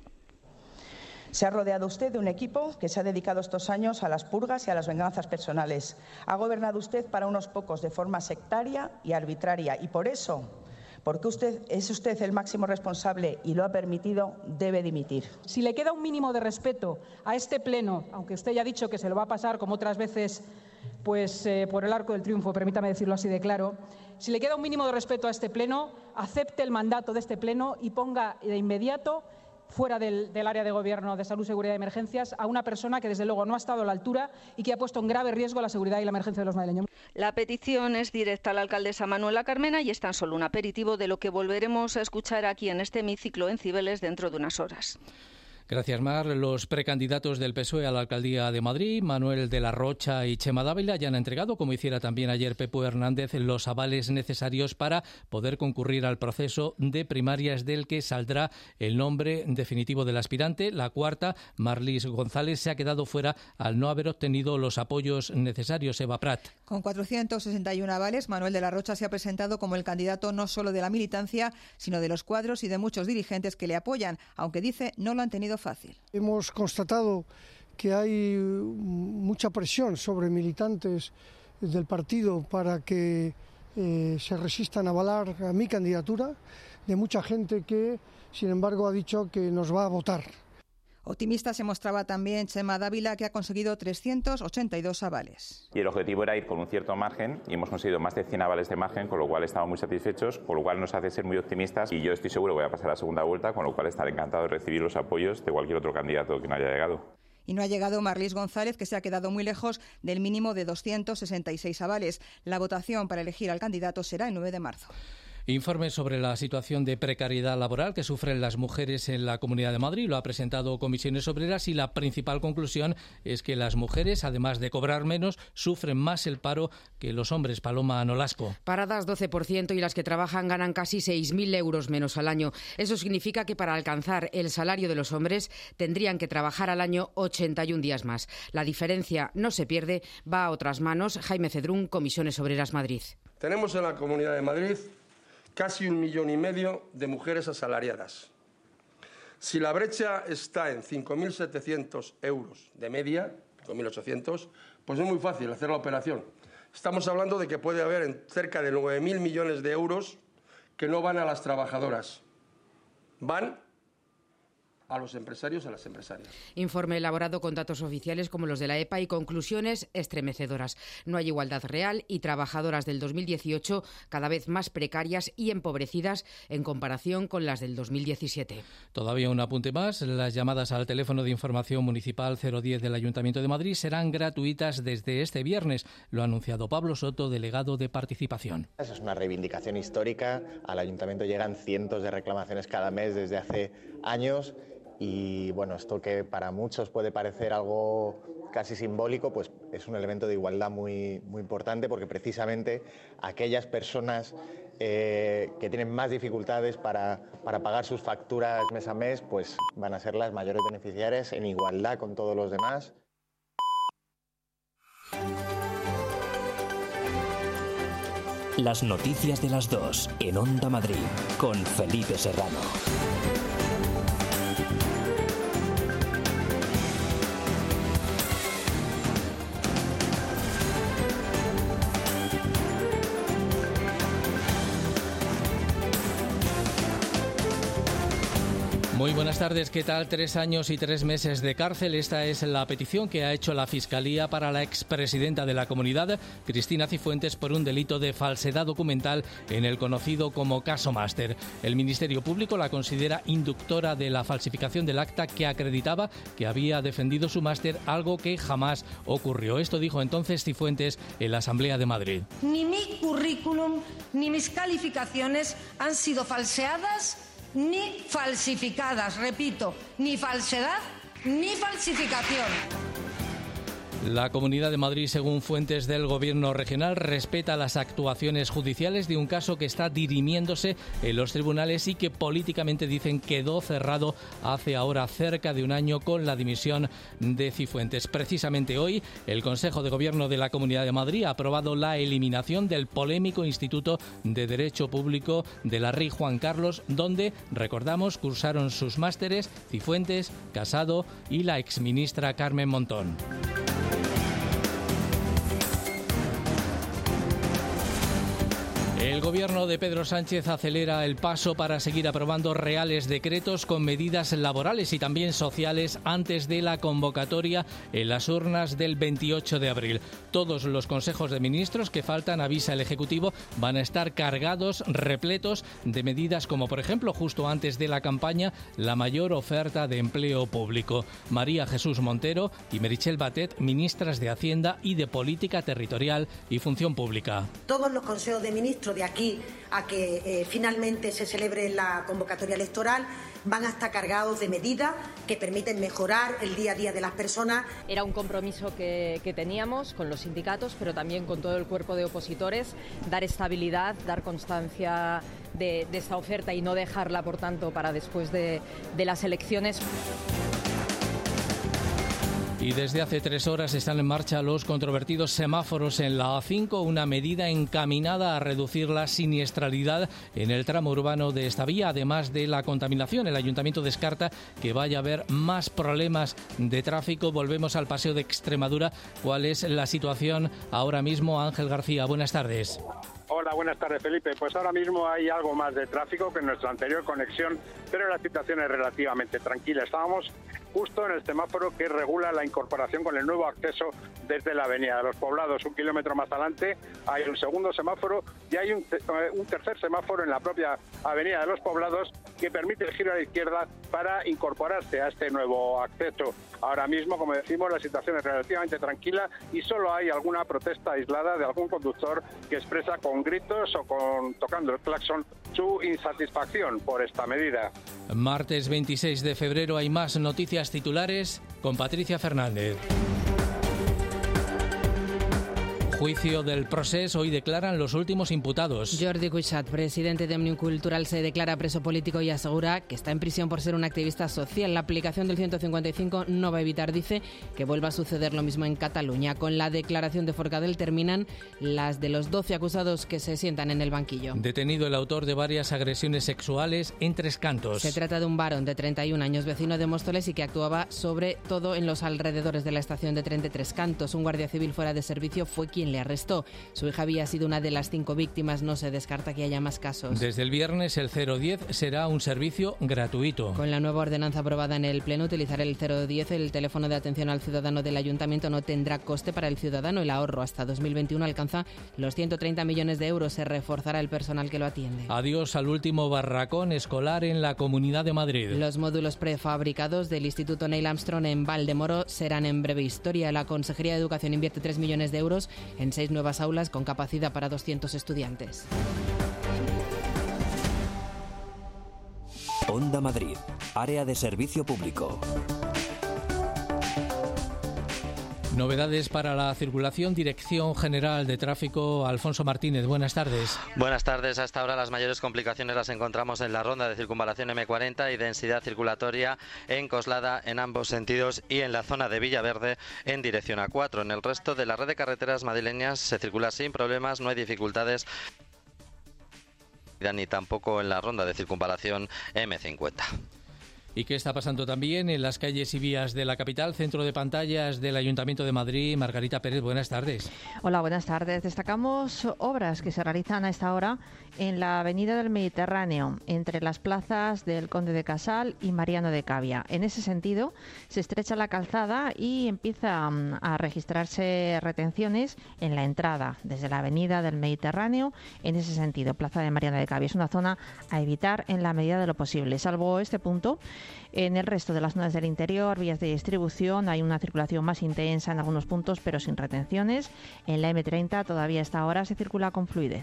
Se ha rodeado usted de un equipo que se ha dedicado estos años a las purgas y a las venganzas personales. Ha gobernado usted para unos pocos de forma sectaria y arbitraria y por eso, porque usted es usted el máximo responsable y lo ha permitido, debe dimitir. Si le queda un mínimo de respeto a este pleno, aunque usted ya ha dicho que se lo va a pasar como otras veces pues eh, por el arco del triunfo, permítame decirlo así de claro, si le queda un mínimo de respeto a este pleno, acepte el mandato de este pleno y ponga de inmediato fuera del, del área de gobierno de salud, seguridad y emergencias a una persona que desde luego no ha estado a la altura y que ha puesto en grave riesgo la seguridad y la emergencia de los madrileños. La petición es directa a la alcaldesa Manuela Carmena y es tan solo un aperitivo de lo que volveremos a escuchar aquí en este hemiciclo en Cibeles dentro de unas horas. Gracias, Mar. Los precandidatos del P S O E a la alcaldía de Madrid, Manuel de la Rocha y Chema Dávila, ya han entregado, como hiciera también ayer Pepo Hernández, los avales necesarios para poder concurrir al proceso de primarias del que saldrá el nombre definitivo del aspirante. La cuarta, Marlis González, se ha quedado fuera al no haber obtenido los apoyos necesarios. Eva Prat. Con cuatrocientos sesenta y uno avales, Manuel de la Rocha se ha presentado como el candidato no solo de la militancia, sino de los cuadros y de muchos dirigentes que le apoyan, aunque dice no lo han tenido fácil. Hemos constatado que hay mucha presión sobre militantes del partido para que eh, se resistan a avalar a mi candidatura, de mucha gente que, sin embargo, ha dicho que nos va a votar. Optimista se mostraba también Chema Dávila, que ha conseguido trescientos ochenta y dos avales. Y el objetivo era ir con un cierto margen y hemos conseguido más de cien avales de margen, con lo cual estamos muy satisfechos, con lo cual nos hace ser muy optimistas y yo estoy seguro que voy a pasar a la segunda vuelta, con lo cual estaré encantado de recibir los apoyos de cualquier otro candidato que no haya llegado. Y no ha llegado Marlis González, que se ha quedado muy lejos del mínimo de doscientos sesenta y seis avales. La votación para elegir al candidato será el nueve de marzo. Informe sobre la situación de precariedad laboral que sufren las mujeres en la Comunidad de Madrid. Lo ha presentado Comisiones Obreras y la principal conclusión es que las mujeres, además de cobrar menos, sufren más el paro que los hombres. Paloma Nolasco. Paradas doce por ciento y las que trabajan ganan casi seis mil euros menos al año. Eso significa que para alcanzar el salario de los hombres tendrían que trabajar al año ochenta y un días más. La diferencia no se pierde, va a otras manos. Jaime Cedrún, Comisiones Obreras Madrid. Tenemos en la Comunidad de Madrid casi un millón y medio de mujeres asalariadas. Si la brecha está en cinco mil setecientos euros de media, cinco mil ochocientos, pues es muy fácil hacer la operación. Estamos hablando de que puede haber en cerca de nueve mil millones de euros que no van a las trabajadoras, van a los empresarios y a las empresarias. Informe elaborado con datos oficiales como los de la E P A y conclusiones estremecedoras. No hay igualdad real y trabajadoras del dos mil dieciocho cada vez más precarias y empobrecidas en comparación con las del dos mil diecisiete. Todavía un apunte más. Las llamadas al teléfono de información municipal cero diez del Ayuntamiento de Madrid serán gratuitas desde este viernes. Lo ha anunciado Pablo Soto, delegado de Participación. Es una reivindicación histórica. Al Ayuntamiento llegan cientos de reclamaciones cada mes desde hace años. Y bueno, esto que para muchos puede parecer algo casi simbólico, pues es un elemento de igualdad muy, muy importante, porque precisamente aquellas personas eh, que tienen más dificultades para, para pagar sus facturas mes a mes, pues van a ser las mayores beneficiarias en igualdad con todos los demás. Las noticias de las dos en Onda Madrid con Felipe Serrano. Muy buenas tardes, ¿qué tal? Tres años y tres meses de cárcel. Esta es la petición que ha hecho la Fiscalía para la expresidenta de la Comunidad, Cristina Cifuentes, por un delito de falsedad documental en el conocido como caso Máster. El Ministerio Público la considera inductora de la falsificación del acta que acreditaba que había defendido su máster, algo que jamás ocurrió. Esto dijo entonces Cifuentes en la Asamblea de Madrid. Ni mi currículum ni mis calificaciones han sido falseadas ni falsificadas, repito, ni falsedad ni falsificación. La Comunidad de Madrid, según fuentes del Gobierno regional, respeta las actuaciones judiciales de un caso que está dirimiéndose en los tribunales y que políticamente dicen quedó cerrado hace ahora cerca de un año con la dimisión de Cifuentes. Precisamente hoy, el Consejo de Gobierno de la Comunidad de Madrid ha aprobado la eliminación del polémico Instituto de Derecho Público de la Rey Juan Carlos, donde, recordamos, cursaron sus másteres Cifuentes, Casado y la exministra Carmen Montón. El Gobierno de Pedro Sánchez acelera el paso para seguir aprobando reales decretos con medidas laborales y también sociales antes de la convocatoria en las urnas del veintiocho de abril. Todos los consejos de ministros que faltan, avisa el Ejecutivo, van a estar cargados, repletos de medidas como, por ejemplo, justo antes de la campaña, la mayor oferta de empleo público. María Jesús Montero y Meritxell Batet, ministras de Hacienda y de Política Territorial y Función Pública. Todos los consejos de ministros de aquí a que eh, finalmente se celebre la convocatoria electoral van a estar cargados de medidas que permiten mejorar el día a día de las personas. Era un compromiso que, que teníamos con los sindicatos, pero también con todo el cuerpo de opositores, dar estabilidad, dar constancia de, de esta oferta y no dejarla, por tanto, para después de, de las elecciones. Y desde hace tres horas están en marcha los controvertidos semáforos en la A cinco, una medida encaminada a reducir la siniestralidad en el tramo urbano de esta vía, además de la contaminación. El Ayuntamiento descarta que vaya a haber más problemas de tráfico. Volvemos al Paseo de Extremadura. ¿Cuál es la situación ahora mismo? Ángel García, buenas tardes. Hola, buenas tardes, Felipe. Pues ahora mismo hay algo más de tráfico que en nuestra anterior conexión, pero la situación es relativamente tranquila. Estábamos justo en el semáforo que regula la incorporación con el nuevo acceso desde la Avenida de los Poblados. Un kilómetro más adelante hay un segundo semáforo y hay un, un tercer semáforo en la propia Avenida de los Poblados que permite el giro a la izquierda para incorporarse a este nuevo acceso. Ahora mismo, como decimos, la situación es relativamente tranquila y solo hay alguna protesta aislada de algún conductor que expresa con gritos o con tocando el claxon su insatisfacción por esta medida. Martes veintiséis de febrero hay más noticias titulares con Patricia Fernández. Juicio del Procés, hoy declaran los últimos imputados. Jordi Cuixart, presidente de Òmnium Cultural, se declara preso político y asegura que está en prisión por ser un activista social. La aplicación del ciento cincuenta y cinco no va a evitar, dice, que vuelva a suceder lo mismo en Cataluña. Con la declaración de Forcadell terminan las de los doce acusados que se sientan en el banquillo. Detenido el autor de varias agresiones sexuales en Tres Cantos. Se trata de un varón de treinta y un años, vecino de Móstoles y que actuaba sobre todo en los alrededores de la estación de tren de Tres Cantos. Un guardia civil fuera de servicio fue quien quien le arrestó. Su hija había sido una de las cinco víctimas. No se descarta que haya más casos. Desde el viernes el cero diez será un servicio gratuito. Con la nueva ordenanza aprobada en el Pleno, utilizar el cero diez, el teléfono de atención al ciudadano del Ayuntamiento, no tendrá coste para el ciudadano. El ahorro hasta dos mil veintiuno alcanza los ciento treinta millones de euros. Se reforzará el personal que lo atiende. Adiós al último barracón escolar en la Comunidad de Madrid. Los módulos prefabricados del Instituto Neil Armstrong en Valdemoro serán en breve historia. La Consejería de Educación invierte tres millones de euros en seis nuevas aulas con capacidad para doscientos estudiantes. Onda Madrid, área de servicio público. Novedades para la circulación. Dirección General de Tráfico, Alfonso Martínez, buenas tardes. Buenas tardes. Hasta ahora las mayores complicaciones las encontramos en la ronda de circunvalación eme cuarenta y densidad circulatoria en Coslada en ambos sentidos y en la zona de Villaverde en dirección A cuatro. En el resto de la red de carreteras madrileñas se circula sin problemas, no hay dificultades ni tampoco en la ronda de circunvalación eme cincuenta. ¿Y qué está pasando también en las calles y vías de la capital? Centro de pantallas del Ayuntamiento de Madrid. Margarita Pérez, buenas tardes. Hola, buenas tardes. Destacamos obras que se realizan a esta hora en la Avenida del Mediterráneo, entre las plazas del Conde de Casal y Mariano de Cavia. En ese sentido, se estrecha la calzada y empieza a registrarse retenciones en la entrada desde la Avenida del Mediterráneo, en ese sentido, Plaza de Mariano de Cavia. Es una zona a evitar en la medida de lo posible. Salvo este punto, en el resto de las zonas del interior, vías de distribución, hay una circulación más intensa en algunos puntos, pero sin retenciones. En la eme treinta todavía a esta hora se circula con fluidez.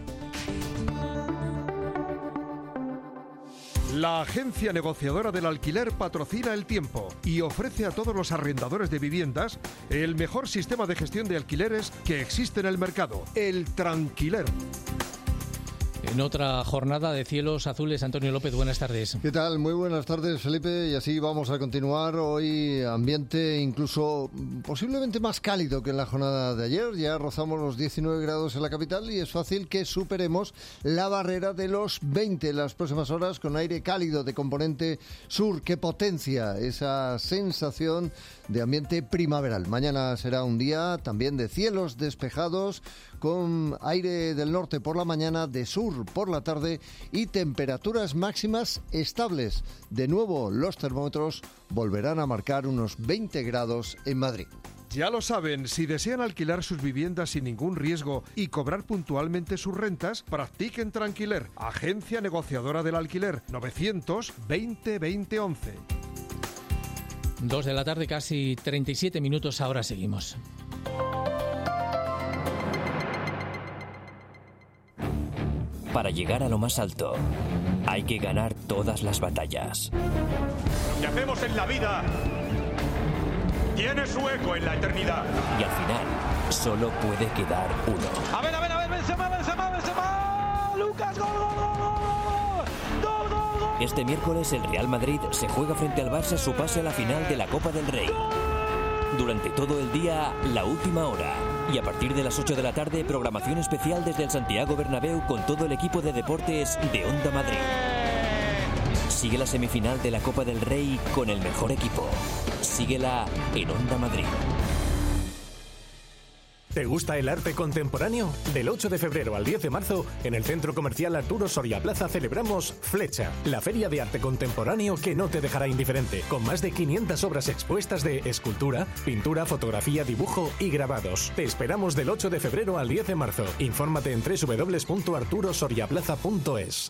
La agencia negociadora del alquiler patrocina El Tiempo y ofrece a todos los arrendadores de viviendas el mejor sistema de gestión de alquileres que existe en el mercado, el Tranquiler. En otra jornada de cielos azules, Antonio López, buenas tardes. ¿Qué tal? Muy buenas tardes, Felipe, y así vamos a continuar. Hoy ambiente incluso posiblemente más cálido que en la jornada de ayer. Ya rozamos los diecinueve grados en la capital y es fácil que superemos la barrera de los veinte en las próximas horas con aire cálido de componente sur que potencia esa sensación de ambiente primaveral. Mañana será un día también de cielos despejados, con aire del norte por la mañana, de sur por la tarde y temperaturas máximas estables. De nuevo, los termómetros volverán a marcar unos veinte grados en Madrid. Ya lo saben, si desean alquilar sus viviendas sin ningún riesgo y cobrar puntualmente sus rentas, practiquen Tranquiler, agencia negociadora del alquiler, novecientos veinte veinte once. Dos de la tarde, casi treinta y siete minutos, ahora seguimos. Para llegar a lo más alto, hay que ganar todas las batallas. Lo que hacemos en la vida tiene su eco en la eternidad. Y al final, solo puede quedar uno. A ver, a ver, a ver, Benzema, Benzema, Benzema. Lucas, gol, gol, gol, gol, gol, gol, gol. Este miércoles el Real Madrid se juega frente al Barça su pase a la final de la Copa del Rey. Durante todo el día, la última hora. Y a partir de las ocho de la tarde, programación especial desde el Santiago Bernabéu con todo el equipo de deportes de Onda Madrid. Sigue la semifinal de la Copa del Rey con el mejor equipo. Síguela en Onda Madrid. ¿Te gusta el arte contemporáneo? Del ocho de febrero al diez de marzo, en el Centro Comercial Arturo Soria Plaza celebramos Flecha, la feria de arte contemporáneo que no te dejará indiferente, con más de quinientas obras expuestas de escultura, pintura, fotografía, dibujo y grabados. Te esperamos del ocho de febrero al diez de marzo. Infórmate en doble u doble u doble u punto arturo soria plaza punto es.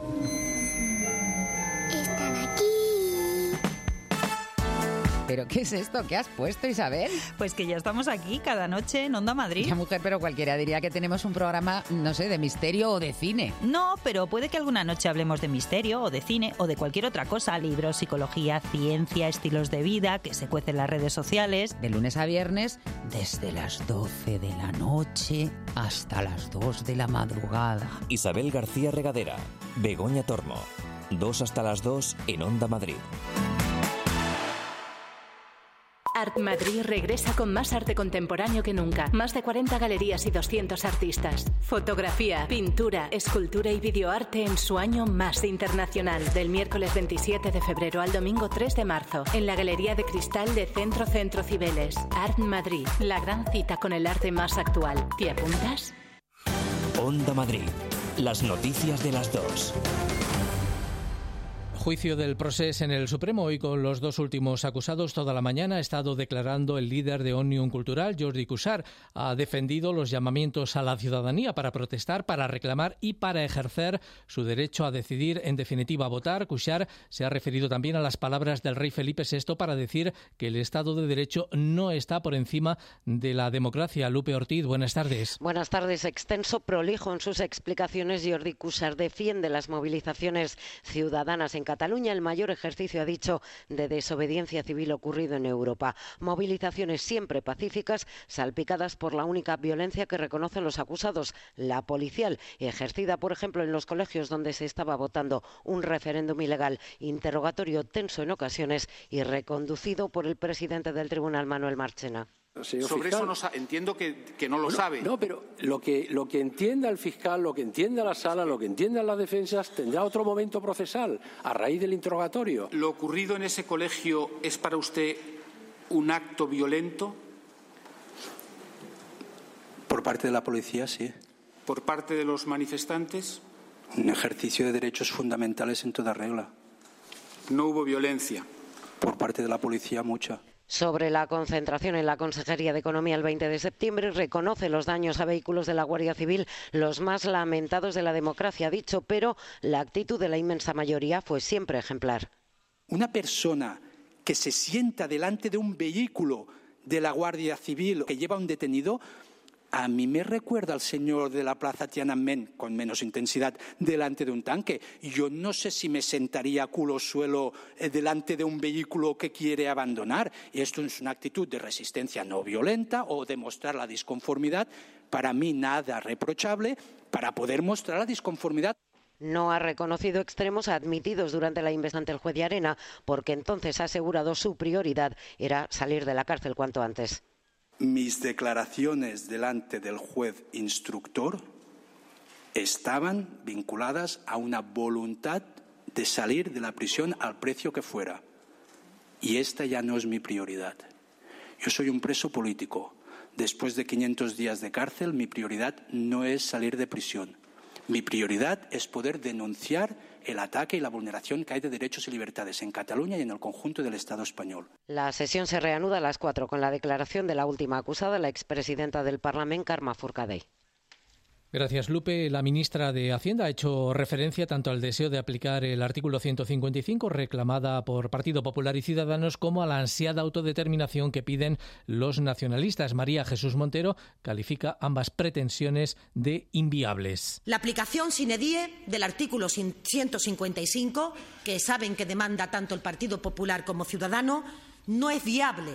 ¿Pero qué es esto? ¿Qué has puesto, Isabel? Pues que ya estamos aquí cada noche en Onda Madrid. Ya, mujer, pero cualquiera diría que tenemos un programa, no sé, de misterio o de cine. No, pero puede que alguna noche hablemos de misterio o de cine o de cualquier otra cosa. Libros, psicología, ciencia, estilos de vida, que se cuecen en las redes sociales. De lunes a viernes, desde las doce de la noche hasta las dos de la madrugada. Isabel García Regadera, Begoña Tormo. Dos hasta las dos en Onda Madrid. Art Madrid regresa con más arte contemporáneo que nunca. Más de cuarenta galerías y doscientos artistas. Fotografía, pintura, escultura y videoarte en su año más internacional. Del miércoles veintisiete de febrero al domingo tres de marzo. En la Galería de Cristal de Centro Centro Cibeles. Art Madrid. La gran cita con el arte más actual. ¿Te apuntas? Onda Madrid. Las noticias de las dos. Juicio del Procés en el Supremo, hoy con los dos últimos acusados. Toda la mañana ha estado declarando el líder de Òmnium Cultural, Jordi Cuixart. Ha defendido los llamamientos a la ciudadanía para protestar, para reclamar y para ejercer su derecho a decidir, en definitiva a votar. Cuixart se ha referido también a las palabras del rey Felipe sexto para decir que el Estado de Derecho no está por encima de la democracia. Lupe Ortiz, buenas tardes. Buenas tardes. Extenso, prolijo en sus explicaciones, Jordi Cuixart defiende las movilizaciones ciudadanas en Cataluña, el mayor ejercicio, ha dicho, de desobediencia civil ocurrido en Europa. Movilizaciones siempre pacíficas, salpicadas por la única violencia que reconocen los acusados, la policial, ejercida, por ejemplo, en los colegios donde se estaba votando un referéndum ilegal, interrogatorio tenso en ocasiones y reconducido por el presidente del tribunal, Manuel Marchena. Señor Sobre fiscal, eso no, entiendo que, que no lo bueno, sabe. No, pero lo que, lo que entienda el fiscal, lo que entienda la sala, lo que entiendan las defensas, tendrá otro momento procesal a raíz del interrogatorio. ¿Lo ocurrido en ese colegio es para usted un acto violento? Por parte de la policía, sí. ¿Por parte de los manifestantes? Un ejercicio de derechos fundamentales en toda regla. ¿No hubo violencia? Por parte de la policía, mucha. Sobre la concentración en la Consejería de Economía el veinte de septiembre, reconoce los daños a vehículos de la Guardia Civil, los más lamentados de la democracia, ha dicho, pero la actitud de la inmensa mayoría fue siempre ejemplar. Una persona que se sienta delante de un vehículo de la Guardia Civil que lleva un detenido, a mí me recuerda al señor de la Plaza Tiananmen, con menos intensidad, delante de un tanque. Yo no sé si me sentaría culo suelo eh, delante de un vehículo que quiere abandonar. Esto es una actitud de resistencia no violenta o de mostrar la disconformidad. Para mí nada reprochable para poder mostrar la disconformidad. No ha reconocido extremos admitidos durante la investigación ante el juez de Arena, porque entonces ha asegurado su prioridad era salir de la cárcel cuanto antes. Mis declaraciones delante del juez instructor estaban vinculadas a una voluntad de salir de la prisión al precio que fuera. Y esta ya no es mi prioridad. Yo soy un preso político. Después de quinientos días de cárcel, mi prioridad no es salir de prisión. Mi prioridad es poder denunciar el ataque y la vulneración que hay de derechos y libertades en Cataluña y en el conjunto del Estado español. La sesión se reanuda a las cuatro con la declaración de la última acusada, la expresidenta del Parlamento, Carme Forcadell. Gracias, Lupe. La ministra de Hacienda ha hecho referencia tanto al deseo de aplicar el artículo ciento cincuenta y cinco reclamada por Partido Popular y Ciudadanos como a la ansiada autodeterminación que piden los nacionalistas. María Jesús Montero califica ambas pretensiones de inviables. La aplicación sine die del artículo ciento cincuenta y cinco, que saben que demanda tanto el Partido Popular como Ciudadanos, no es viable.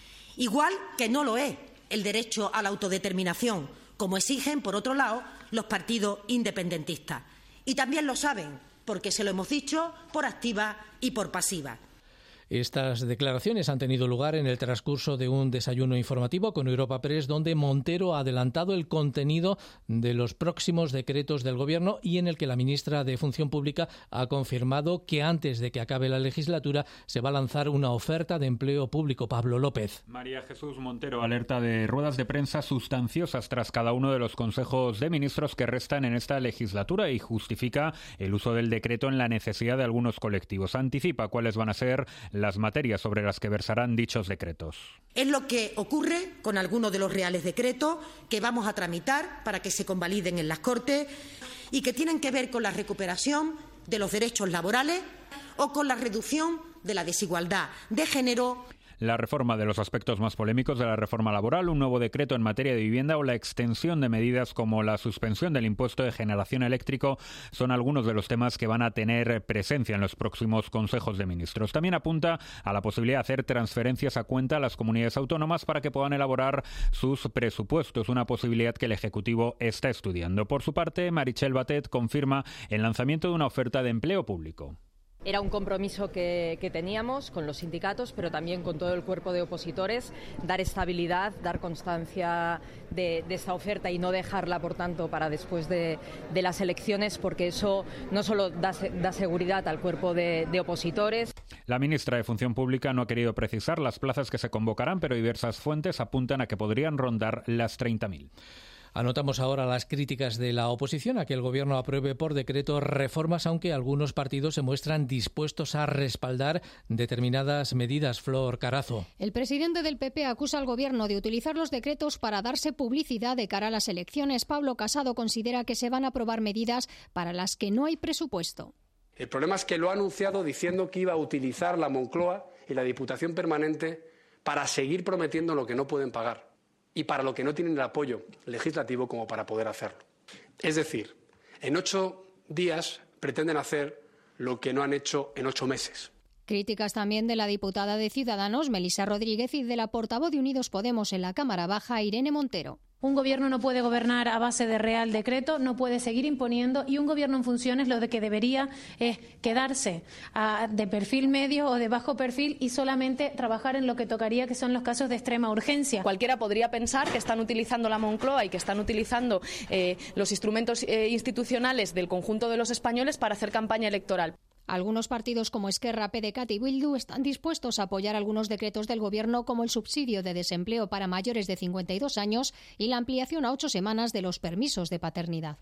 Igual que no lo es el derecho a la autodeterminación, como exigen, por otro lado, los partidos independentistas. Y también lo saben, porque se lo hemos dicho por activa y por pasiva. Estas declaraciones han tenido lugar en el transcurso de un desayuno informativo con Europa Press, donde Montero ha adelantado el contenido de los próximos decretos del Gobierno y en el que la ministra de Función Pública ha confirmado que antes de que acabe la legislatura se va a lanzar una oferta de empleo público. Pablo López. María Jesús Montero alerta de ruedas de prensa sustanciosas tras cada uno de los consejos de ministros que restan en esta legislatura y justifica el uso del decreto en la necesidad de algunos colectivos. Anticipa cuáles van a ser las materias sobre las que versarán dichos decretos. Es lo que ocurre con algunos de los reales decretos que vamos a tramitar para que se convaliden en las Cortes y que tienen que ver con la recuperación de los derechos laborales o con la reducción de la desigualdad de género. La reforma de los aspectos más polémicos de la reforma laboral, un nuevo decreto en materia de vivienda o la extensión de medidas como la suspensión del impuesto de generación eléctrico son algunos de los temas que van a tener presencia en los próximos consejos de ministros. También apunta a la posibilidad de hacer transferencias a cuenta a las comunidades autónomas para que puedan elaborar sus presupuestos, una posibilidad que el Ejecutivo está estudiando. Por su parte, Meritxell Batet confirma el lanzamiento de una oferta de empleo público. Era un compromiso que, que teníamos con los sindicatos, pero también con todo el cuerpo de opositores, dar estabilidad, dar constancia de, de esta oferta y no dejarla, por tanto, para después de, de las elecciones, porque eso no solo da, da seguridad al cuerpo de, de opositores. La ministra de Función Pública no ha querido precisar las plazas que se convocarán, pero diversas fuentes apuntan a que podrían rondar las treinta mil. Anotamos ahora las críticas de la oposición a que el Gobierno apruebe por decreto reformas, aunque algunos partidos se muestran dispuestos a respaldar determinadas medidas. Flor Carazo. El presidente del P P acusa al Gobierno de utilizar los decretos para darse publicidad de cara a las elecciones. Pablo Casado considera que se van a aprobar medidas para las que no hay presupuesto. El problema es que lo ha anunciado diciendo que iba a utilizar la Moncloa y la Diputación Permanente para seguir prometiendo lo que no pueden pagar y para lo que no tienen el apoyo legislativo como para poder hacerlo. Es decir, en ocho días pretenden hacer lo que no han hecho en ocho meses. Críticas también de la diputada de Ciudadanos, Melisa Rodríguez, y de la portavoz de Unidos Podemos en la Cámara Baja, Irene Montero. Un gobierno no puede gobernar a base de Real Decreto, no puede seguir imponiendo, y un gobierno en funciones lo de que debería es quedarse a, de perfil medio o de bajo perfil y solamente trabajar en lo que tocaría, que son los casos de extrema urgencia. Cualquiera podría pensar que están utilizando la Moncloa y que están utilizando eh, los instrumentos eh, institucionales del conjunto de los españoles para hacer campaña electoral. Algunos partidos como Esquerra, P D C A T y Bildu están dispuestos a apoyar algunos decretos del Gobierno, como el subsidio de desempleo para mayores de cincuenta y dos años y la ampliación a ocho semanas de los permisos de paternidad.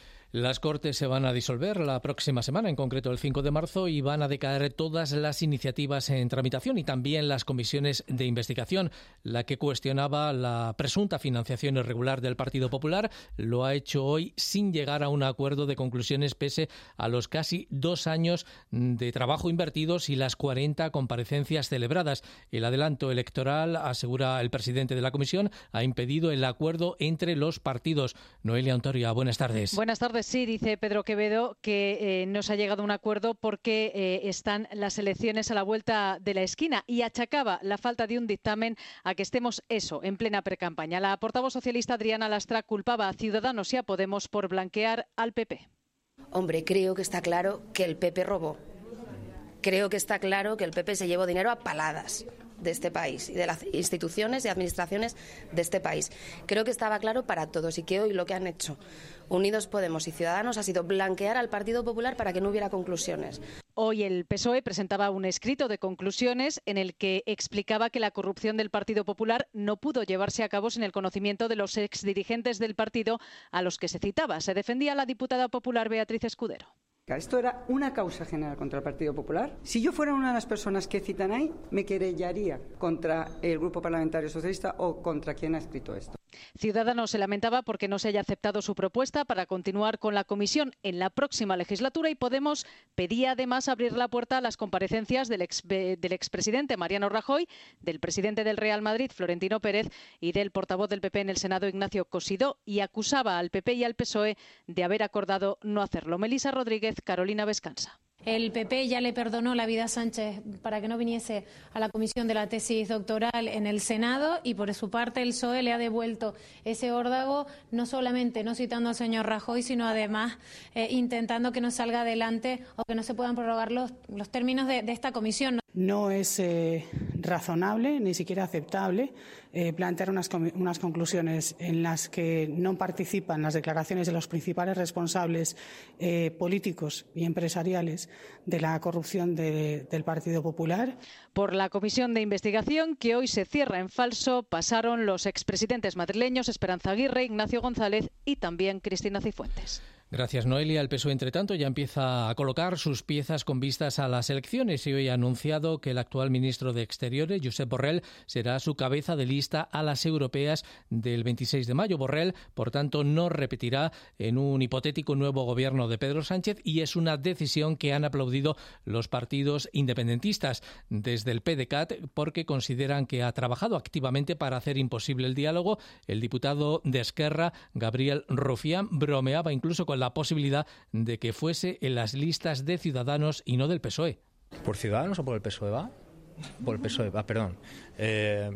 Las Cortes se van a disolver la próxima semana, en concreto el cinco de marzo, y van a decaer todas las iniciativas en tramitación y también las comisiones de investigación. La que cuestionaba la presunta financiación irregular del Partido Popular lo ha hecho hoy sin llegar a un acuerdo de conclusiones pese a los casi dos años de trabajo invertidos y las cuarenta comparecencias celebradas. El adelanto electoral, asegura el presidente de la comisión, ha impedido el acuerdo entre los partidos. Noelia Ontoria, buenas tardes. Buenas tardes. Sí, dice Pedro Quevedo que eh, no se ha llegado a un acuerdo porque eh, están las elecciones a la vuelta de la esquina, y achacaba la falta de un dictamen a que estemos eso, en plena precampaña. La portavoz socialista Adriana Lastra culpaba a Ciudadanos y a Podemos por blanquear al P P. Hombre, creo que está claro que el P P robó. Creo que está claro que el P P se llevó dinero a paladas de este país y de las instituciones y administraciones de este país. Creo que estaba claro para todos y que hoy lo que han hecho Unidos Podemos y Ciudadanos ha sido blanquear al Partido Popular para que no hubiera conclusiones. Hoy el P S O E presentaba un escrito de conclusiones en el que explicaba que la corrupción del Partido Popular no pudo llevarse a cabo sin el conocimiento de los exdirigentes del partido a los que se citaba. Se defendía la diputada popular Beatriz Escudero. Esto era una causa general contra el Partido Popular. Si yo fuera una de las personas que citan ahí, me querellaría contra el Grupo Parlamentario Socialista o contra quien ha escrito esto. Ciudadanos se lamentaba porque no se haya aceptado su propuesta para continuar con la comisión en la próxima legislatura, y Podemos pedía además abrir la puerta a las comparecencias del, ex, del expresidente Mariano Rajoy, del presidente del Real Madrid Florentino Pérez y del portavoz del P P en el Senado Ignacio Cosidó, y acusaba al P P y al P S O E de haber acordado no hacerlo. Melisa Rodríguez, Carolina Vescansa. El P P ya le perdonó la vida a Sánchez para que no viniese a la comisión de la tesis doctoral en el Senado, y por su parte el P S O E le ha devuelto ese órdago, no solamente no citando al señor Rajoy, sino además eh, intentando que no salga adelante o que no se puedan prorrogar los, los términos de, de esta comisión. No es eh, razonable, ni siquiera aceptable, eh, plantear unas, unas conclusiones en las que no participan las declaraciones de los principales responsables eh, políticos y empresariales de la corrupción de, del Partido Popular. Por la comisión de investigación, que hoy se cierra en falso, pasaron los expresidentes madrileños Esperanza Aguirre, Ignacio González y también Cristina Cifuentes. Gracias, Noelia. El P S O E, entre tanto, ya empieza a colocar sus piezas con vistas a las elecciones y hoy ha anunciado que el actual ministro de Exteriores, Josep Borrell, será su cabeza de lista a las europeas del veintiséis de mayo. Borrell, por tanto, no repetirá en un hipotético nuevo gobierno de Pedro Sánchez, y es una decisión que han aplaudido los partidos independentistas desde el P D C A T, porque consideran que ha trabajado activamente para hacer imposible el diálogo. El diputado de Esquerra, Gabriel Rufián, bromeaba incluso con la posibilidad de que fuese en las listas de Ciudadanos y no del P S O E. ¿Por Ciudadanos o por el P S O E va? Por el P S O E va, perdón. Eh,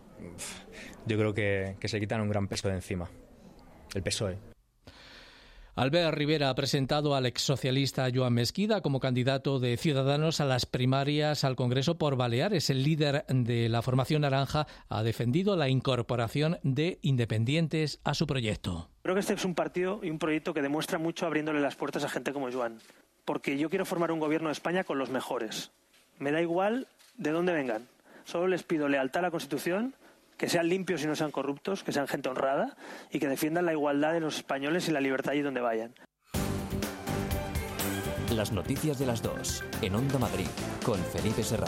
yo creo que, que se quitan un gran peso de encima. El P S O E. Albert Rivera ha presentado al exsocialista Joan Mesquida como candidato de Ciudadanos a las primarias al Congreso por Baleares. El líder de la formación naranja ha defendido la incorporación de independientes a su proyecto. Creo que este es un partido y un proyecto que demuestra mucho abriéndole las puertas a gente como Joan. Porque yo quiero formar un gobierno de España con los mejores. Me da igual de dónde vengan. Solo les pido lealtad a la Constitución, que sean limpios y no sean corruptos, que sean gente honrada y que defiendan la igualdad de los españoles y la libertad allí donde vayan. Las noticias de las dos, en Onda Madrid, con Felipe Serrano.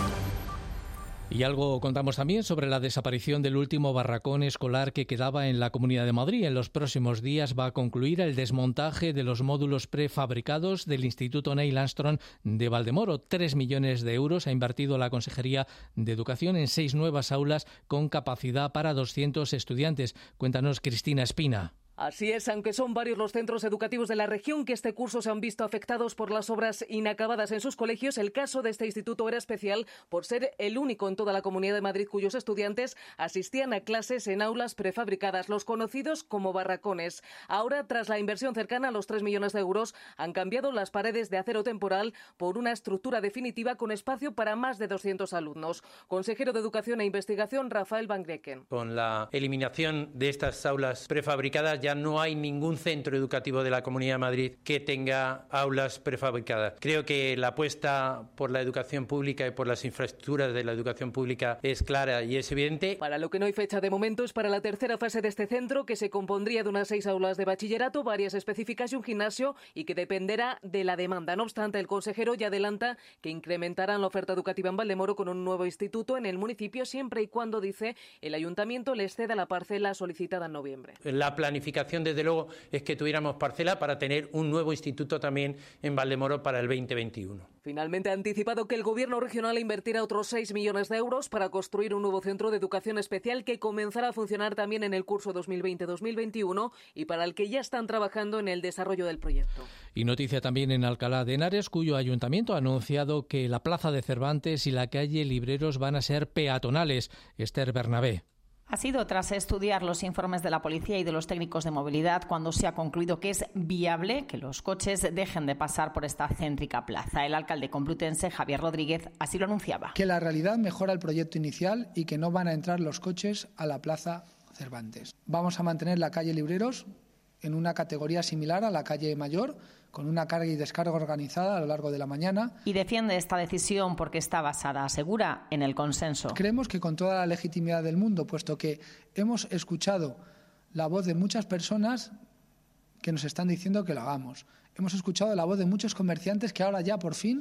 Y algo contamos también sobre la desaparición del último barracón escolar que quedaba en la Comunidad de Madrid. En los próximos días va a concluir el desmontaje de los módulos prefabricados del Instituto Neil Armstrong de Valdemoro. Tres millones de euros ha invertido la Consejería de Educación en seis nuevas aulas con capacidad para doscientos estudiantes. Cuéntanos, Cristina Espina. Así es, aunque son varios los centros educativos de la región que este curso se han visto afectados por las obras inacabadas en sus colegios, el caso de este instituto era especial por ser el único en toda la Comunidad de Madrid cuyos estudiantes asistían a clases en aulas prefabricadas, los conocidos como barracones. Ahora, tras la inversión cercana a los tres millones de euros, han cambiado las paredes de acero temporal por una estructura definitiva con espacio para más de doscientos alumnos. Consejero de Educación e Investigación, Rafael Van Grecken. Con la eliminación de estas aulas prefabricadas ya Ya no hay ningún centro educativo de la Comunidad de Madrid que tenga aulas prefabricadas. Creo que la apuesta por la educación pública y por las infraestructuras de la educación pública es clara y es evidente. Para lo que no hay fecha de momento es para la tercera fase de este centro, que se compondría de unas seis aulas de bachillerato, varias específicas y un gimnasio, y que dependerá de la demanda. No obstante, el consejero ya adelanta que incrementarán la oferta educativa en Valdemoro con un nuevo instituto en el municipio, siempre y cuando, dice, el ayuntamiento les ceda la parcela solicitada en noviembre. La planificación desde luego es que tuviéramos parcela para tener un nuevo instituto también en Valdemoro para el veinte veintiuno. Finalmente ha anticipado que el Gobierno regional invertirá otros seis millones de euros para construir un nuevo centro de educación especial que comenzará a funcionar también en el curso dos mil veinte dos mil veintiuno y para el que ya están trabajando en el desarrollo del proyecto. Y noticia también en Alcalá de Henares, cuyo ayuntamiento ha anunciado que la Plaza de Cervantes y la calle Libreros van a ser peatonales. Esther Bernabé. Ha sido tras estudiar los informes de la policía y de los técnicos de movilidad cuando se ha concluido que es viable que los coches dejen de pasar por esta céntrica plaza. El alcalde complutense, Javier Rodríguez, así lo anunciaba. Que la realidad mejora el proyecto inicial y que no van a entrar los coches a la Plaza Cervantes. Vamos a mantener la calle Libreros en una categoría similar a la calle Mayor, con una carga y descarga organizada a lo largo de la mañana. Y defiende esta decisión porque está basada, asegura, en el consenso. Creemos que con toda la legitimidad del mundo, puesto que hemos escuchado la voz de muchas personas que nos están diciendo que lo hagamos. Hemos escuchado la voz de muchos comerciantes que ahora ya por fin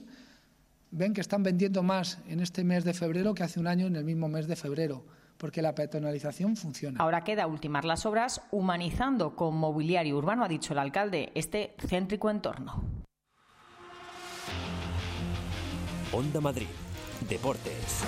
ven que están vendiendo más en este mes de febrero que hace un año en el mismo mes de febrero, porque la peatonalización funciona. Ahora queda ultimar las obras humanizando con mobiliario urbano, ha dicho el alcalde, este céntrico entorno. Onda Madrid, Deportes.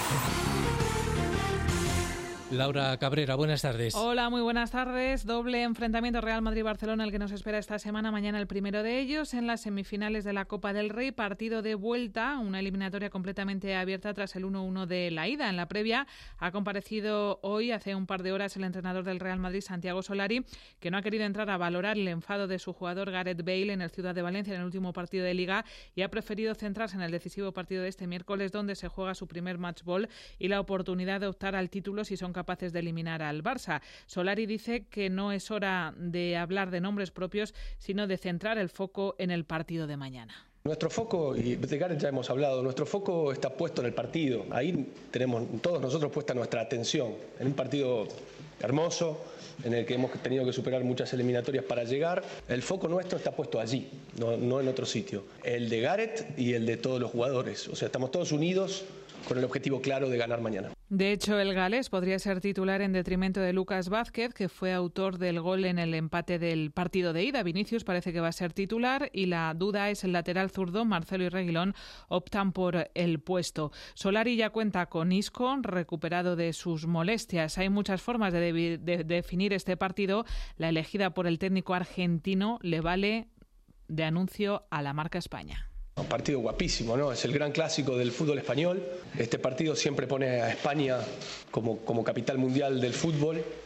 Laura Cabrera, buenas tardes. Hola, muy buenas tardes. Doble enfrentamiento Real Madrid-Barcelona el que nos espera esta semana. Mañana el primero de ellos en las semifinales de la Copa del Rey. Partido de vuelta, una eliminatoria completamente abierta tras el uno uno de la ida. En la previa ha comparecido hoy, hace un par de horas, el entrenador del Real Madrid, Santiago Solari, que no ha querido entrar a valorar el enfado de su jugador Gareth Bale en el Ciudad de Valencia en el último partido de Liga y ha preferido centrarse en el decisivo partido de este miércoles, donde se juega su primer match ball y la oportunidad de optar al título si son capaces de eliminar al Barça. Solari dice que no es hora de hablar de nombres propios, sino de centrar el foco en el partido de mañana. Nuestro foco, y de Gareth ya hemos hablado, nuestro foco está puesto en el partido. Ahí tenemos todos nosotros puesta nuestra atención, en un partido hermoso, en el que hemos tenido que superar muchas eliminatorias para llegar. El foco nuestro está puesto allí, no, no en otro sitio. El de Gareth y el de todos los jugadores. O sea, estamos todos unidos con el objetivo claro de ganar mañana. De hecho, el galés podría ser titular en detrimento de Lucas Vázquez, que fue autor del gol en el empate del partido de ida. Vinicius parece que va a ser titular y la duda es el lateral zurdo. Marcelo y Reguilón optan por el puesto. Solari ya cuenta con Isco, recuperado de sus molestias. Hay muchas formas de, de, de definir este partido. La elegida por el técnico argentino le vale de anuncio a la marca España. Un partido guapísimo, ¿no? Es el gran clásico del fútbol español. Este partido siempre pone a España como, como capital mundial del fútbol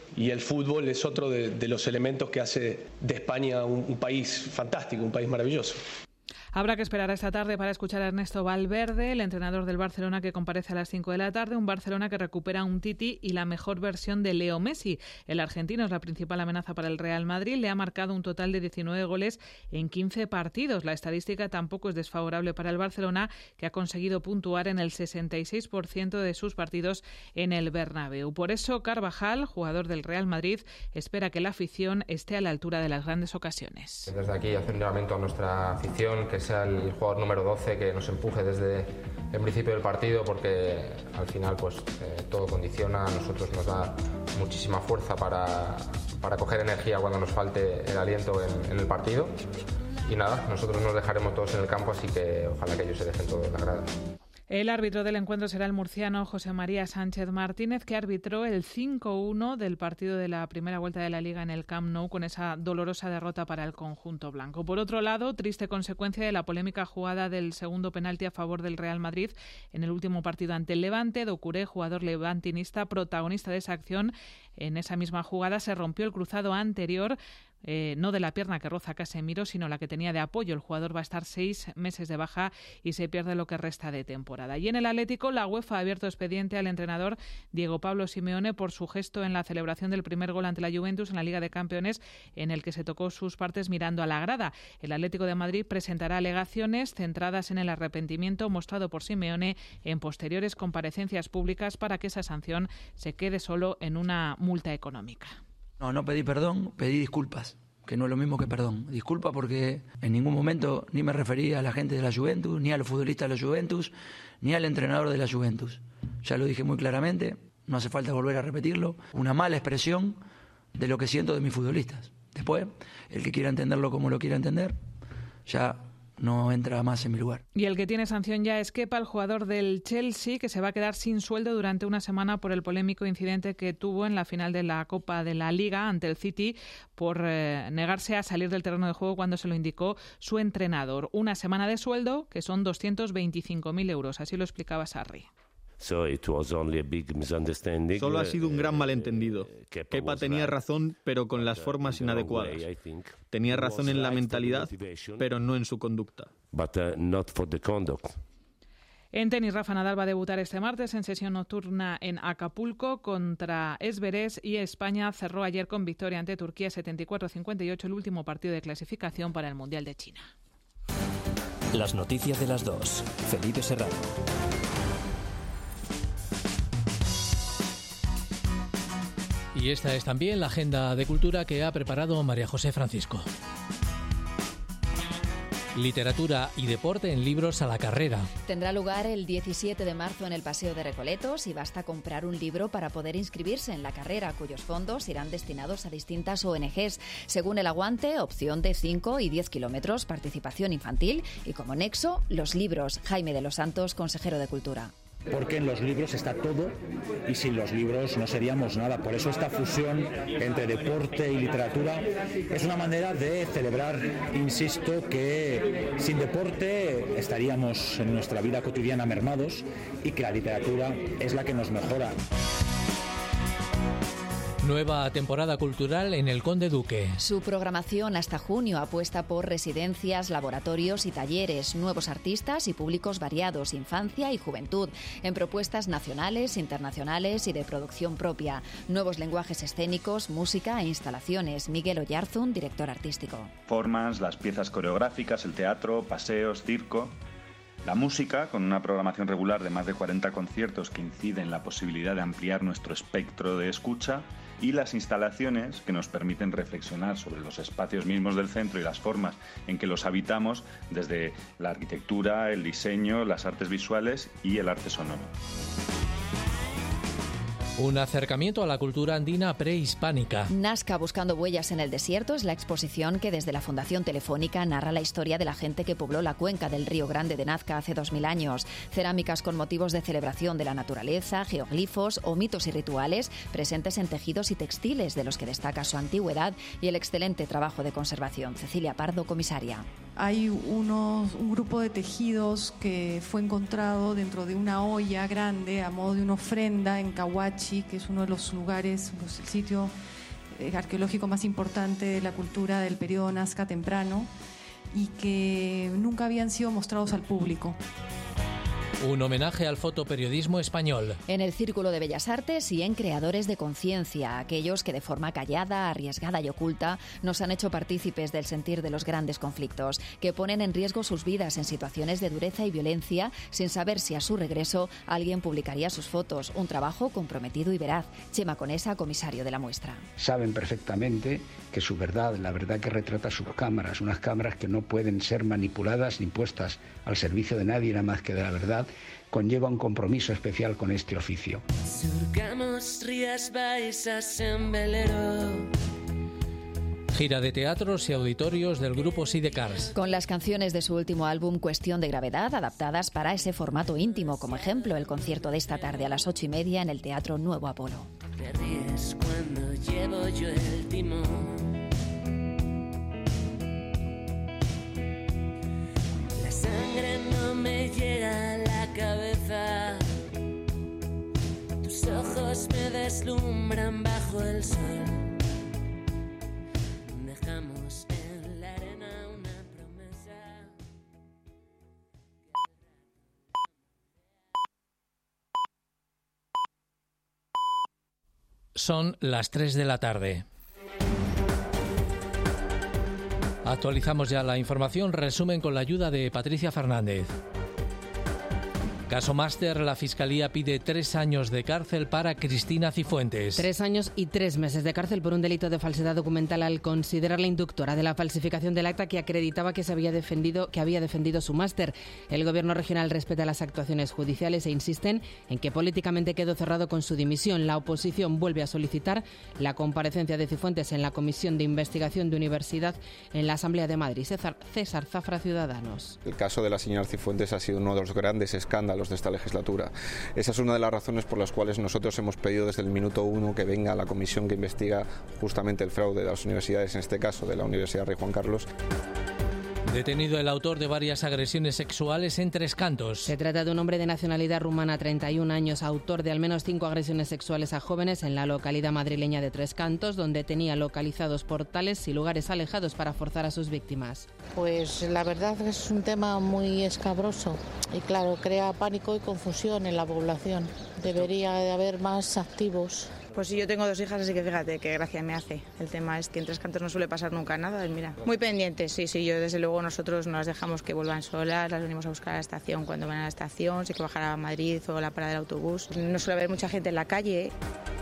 Y el fútbol es otro de, de los elementos que hace de España un, un país fantástico, un país maravilloso. Habrá que esperar a esta tarde para escuchar a Ernesto Valverde, el entrenador del Barcelona, que comparece a las cinco de la tarde. Un Barcelona que recupera un Titi y la mejor versión de Leo Messi. El argentino es la principal amenaza para el Real Madrid. Le ha marcado un total de diecinueve goles en quince partidos. La estadística tampoco es desfavorable para el Barcelona, que ha conseguido puntuar en el sesenta y seis por ciento de sus partidos en el Bernabéu. Por eso, Carvajal, jugador del Real Madrid, espera que la afición esté a la altura de las grandes ocasiones. Desde aquí hacer un llamamiento a nuestra afición, que sea el jugador número doce que nos empuje desde el principio del partido, porque al final pues eh, todo condiciona, a nosotros nos da muchísima fuerza para, para coger energía cuando nos falte el aliento en, en el partido. Y nada, nosotros nos dejaremos todos en el campo, así que ojalá que ellos se dejen todo en la grada. El árbitro del encuentro será el murciano José María Sánchez Martínez, que arbitró el cinco uno del partido de la primera vuelta de la Liga en el Camp Nou, con esa dolorosa derrota para el conjunto blanco. Por otro lado, triste consecuencia de la polémica jugada del segundo penalti a favor del Real Madrid en el último partido ante el Levante. Doucouré, jugador levantinista, protagonista de esa acción, en esa misma jugada se rompió el cruzado anterior, Eh, no de la pierna que roza Casemiro, sino la que tenía de apoyo. El jugador va a estar seis meses de baja y se pierde lo que resta de temporada. Y en el Atlético, la UEFA ha abierto expediente al entrenador Diego Pablo Simeone por su gesto en la celebración del primer gol ante la Juventus en la Liga de Campeones, en el que se tocó sus partes mirando a la grada. El Atlético de Madrid presentará alegaciones centradas en el arrepentimiento mostrado por Simeone en posteriores comparecencias públicas para que esa sanción se quede solo en una multa económica. No, no pedí perdón, pedí disculpas, que no es lo mismo que perdón. Disculpa porque en ningún momento ni me referí a la gente de la Juventus, ni a los futbolistas de la Juventus, ni al entrenador de la Juventus. Ya lo dije muy claramente, no hace falta volver a repetirlo. Una mala expresión de lo que siento de mis futbolistas. Después, el que quiera entenderlo como lo quiera entender, ya no entra más en mi lugar. Y el que tiene sanción ya es Kepa, el jugador del Chelsea, que se va a quedar sin sueldo durante una semana por el polémico incidente que tuvo en la final de la Copa de la Liga ante el City por eh, negarse a salir del terreno de juego cuando se lo indicó su entrenador. Una semana de sueldo que son doscientos veinticinco mil euros, así lo explicaba Sarri. So it was only a big misunderstanding. Solo ha sido un gran malentendido. Kepa tenía razón, pero con las formas inadecuadas. Tenía razón en la mentalidad, pero no en su conducta. But, uh, not for the conduct. En tenis, Rafa Nadal va a debutar este martes en sesión nocturna en Acapulco contra Esberés, y España cerró ayer con victoria ante Turquía setenta y cuatro a cincuenta y ocho, el último partido de clasificación para el Mundial de China. Las noticias de las dos. Felipe Serrano. Y esta es también la agenda de cultura que ha preparado María José Francisco. Literatura y deporte en libros a la carrera. Tendrá lugar el diecisiete de marzo en el Paseo de Recoletos y basta comprar un libro para poder inscribirse en la carrera, cuyos fondos irán destinados a distintas O N Ges. Según el Aguante, opción de cinco y diez kilómetros, participación infantil y como nexo, los libros. Jaime de los Santos, consejero de Cultura. Porque en los libros está todo y sin los libros no seríamos nada. Por eso esta fusión entre deporte y literatura es una manera de celebrar, insisto, que sin deporte estaríamos en nuestra vida cotidiana mermados y que la literatura es la que nos mejora. Nueva temporada cultural en el Conde Duque. Su programación hasta junio apuesta por residencias, laboratorios y talleres, nuevos artistas y públicos variados, infancia y juventud, en propuestas nacionales, internacionales y de producción propia, nuevos lenguajes escénicos, música e instalaciones. Miguel Oyarzún, director artístico. Formas, las piezas coreográficas, el teatro, paseos, circo. La música, con una programación regular de más de cuarenta conciertos que incide en la posibilidad de ampliar nuestro espectro de escucha, y las instalaciones que nos permiten reflexionar sobre los espacios mismos del centro y las formas en que los habitamos, desde la arquitectura, el diseño, las artes visuales y el arte sonoro. Un acercamiento a la cultura andina prehispánica. Nazca buscando huellas en el desierto es la exposición que desde la Fundación Telefónica narra la historia de la gente que pobló la cuenca del Río Grande de Nazca hace dos mil años. Cerámicas con motivos de celebración de la naturaleza, geoglifos o mitos y rituales presentes en tejidos y textiles de los que destaca su antigüedad y el excelente trabajo de conservación. Cecilia Pardo, comisaria. hay unos, un grupo de tejidos que fue encontrado dentro de una olla grande a modo de una ofrenda en Cahuachi, que es uno de los lugares, el sitio arqueológico más importante de la cultura del periodo Nazca temprano, y que nunca habían sido mostrados al público. Un homenaje al fotoperiodismo español. En el Círculo de Bellas Artes y en Creadores de Conciencia, aquellos que de forma callada, arriesgada y oculta nos han hecho partícipes del sentir de los grandes conflictos, que ponen en riesgo sus vidas en situaciones de dureza y violencia, sin saber si a su regreso alguien publicaría sus fotos. Un trabajo comprometido y veraz. Chema Conesa, comisario de la muestra. Saben perfectamente que su verdad, la verdad que retrata sus cámaras, unas cámaras que no pueden ser manipuladas ni puestas al servicio de nadie nada más que de la verdad, conlleva un compromiso especial con este oficio. Surcamos rías baixas en velero. Gira de teatros y auditorios del grupo Sidecars. Con las canciones de su último álbum Cuestión de Gravedad, adaptadas para ese formato íntimo, como ejemplo el concierto de esta tarde a las ocho y media en el Teatro Nuevo Apolo. Te ríes cuando llevo yo el timón. La sangre no me llega a la cabeza. Tus ojos me deslumbran bajo el sol. Dejamos en la arena una promesa. Son las tres de la tarde. Actualizamos ya la información. Resumen con la ayuda de Patricia Fernández. Caso Máster, la Fiscalía pide tres años de cárcel para Cristina Cifuentes. Tres años y tres meses de cárcel por un delito de falsedad documental al considerarla inductora de la falsificación del acta que acreditaba que se había defendido, que había defendido su máster. El Gobierno regional respeta las actuaciones judiciales e insisten en que políticamente quedó cerrado con su dimisión. La oposición vuelve a solicitar la comparecencia de Cifuentes en la Comisión de Investigación de Universidad en la Asamblea de Madrid. César, César Zafra, Ciudadanos. El caso de la señora Cifuentes ha sido uno de los grandes escándalos de esta legislatura. Esa es una de las razones por las cuales nosotros hemos pedido desde el minuto uno que venga la comisión que investiga justamente el fraude de las universidades, en este caso de la Universidad Rey Juan Carlos. Detenido el autor de varias agresiones sexuales en Tres Cantos. Se trata de un hombre de nacionalidad rumana, treinta y un años, autor de al menos cinco agresiones sexuales a jóvenes en la localidad madrileña de Tres Cantos, donde tenía localizados portales y lugares alejados para forzar a sus víctimas. Pues la verdad es un tema muy escabroso y claro, crea pánico y confusión en la población. Debería de haber más activos. Pues sí, yo tengo dos hijas, así que fíjate qué gracia me hace. El tema es que en Tres Cantos no suele pasar nunca nada, y mira, muy pendientes, sí, sí, yo desde luego nosotros no las dejamos que vuelvan solas, las venimos a buscar a la estación cuando van a la estación, si hay que bajar a Madrid o a la parada del autobús. No suele haber mucha gente en la calle.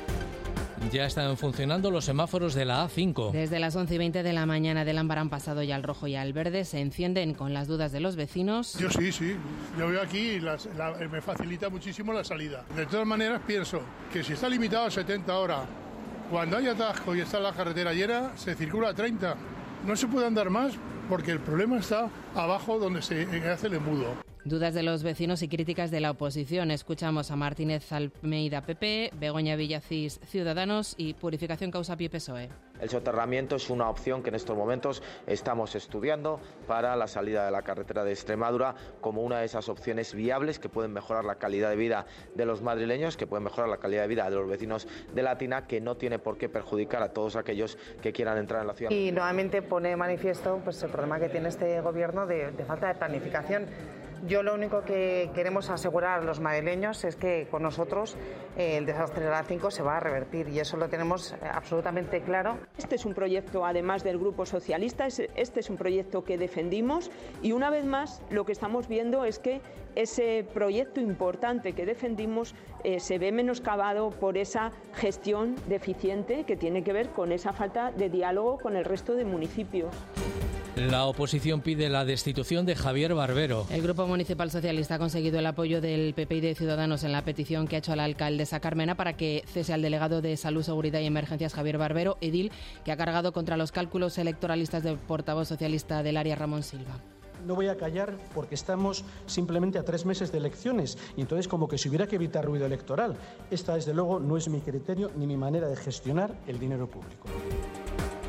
Ya están funcionando los semáforos de la A cinco. Desde las once y veinte de la mañana del ámbar han pasado ya al rojo y al verde. Se encienden con las dudas de los vecinos. Yo sí, sí. Yo veo aquí y las, la, me facilita muchísimo la salida. De todas maneras pienso que si está limitado a setenta horas, cuando hay atasco y está la carretera llena, se circula a treinta. No se puede andar más porque el problema está abajo donde se hace el embudo. Dudas de los vecinos y críticas de la oposición. Escuchamos a Martínez Almeida, P P, Begoña Villacís, Ciudadanos y Purificación Causa Pie, P S O E. El soterramiento es una opción que en estos momentos estamos estudiando para la salida de la carretera de Extremadura como una de esas opciones viables que pueden mejorar la calidad de vida de los madrileños, que pueden mejorar la calidad de vida de los vecinos de Latina, que no tiene por qué perjudicar a todos aquellos que quieran entrar en la ciudad. Y nuevamente pone de manifiesto pues, el problema que tiene este gobierno de, de falta de planificación. Yo lo único que queremos asegurar a los madrileños es que con nosotros eh, el desastre de la A cinco se va a revertir y eso lo tenemos absolutamente claro. Este es un proyecto, además del Grupo Socialista, este es un proyecto que defendimos y una vez más lo que estamos viendo es que ese proyecto importante que defendimos eh, se ve menoscabado por esa gestión deficiente que tiene que ver con esa falta de diálogo con el resto de municipios. La oposición pide la destitución de Javier Barbero. El Grupo Municipal Socialista ha conseguido el apoyo del P P y de Ciudadanos en la petición que ha hecho a la alcaldesa Carmena para que cese al delegado de Salud, Seguridad y Emergencias, Javier Barbero, edil, que ha cargado contra los cálculos electoralistas del portavoz socialista del área, Ramón Silva. No voy a callar porque estamos simplemente a tres meses de elecciones y entonces como que si hubiera que evitar ruido electoral. Esta, desde luego, no es mi criterio ni mi manera de gestionar el dinero público.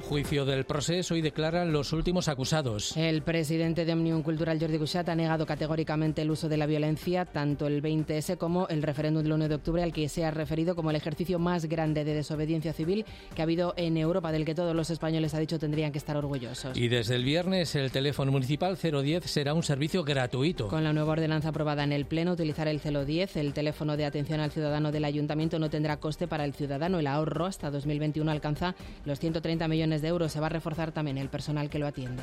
Juicio del Procés, hoy declaran los últimos acusados. El presidente de Òmnium Cultural, Jordi Cuixart, ha negado categóricamente el uso de la violencia, tanto el veinte ese como el referéndum del uno de octubre, al que se ha referido como el ejercicio más grande de desobediencia civil que ha habido en Europa, del que todos los españoles, ha dicho, tendrían que estar orgullosos. Y desde el viernes el teléfono municipal cero diez será un servicio gratuito. Con la nueva ordenanza aprobada en el Pleno, utilizar el cero diez, el teléfono de atención al ciudadano del Ayuntamiento, no tendrá coste para el ciudadano. El ahorro hasta dos mil veintiuno alcanza los ciento treinta millones de euros. Se va a reforzar también el personal que lo atiende.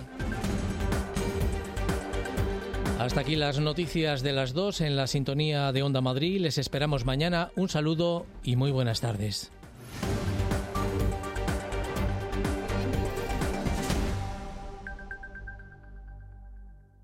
Hasta aquí las noticias de las dos en la sintonía de Onda Madrid. Les esperamos mañana. Un saludo y muy buenas tardes.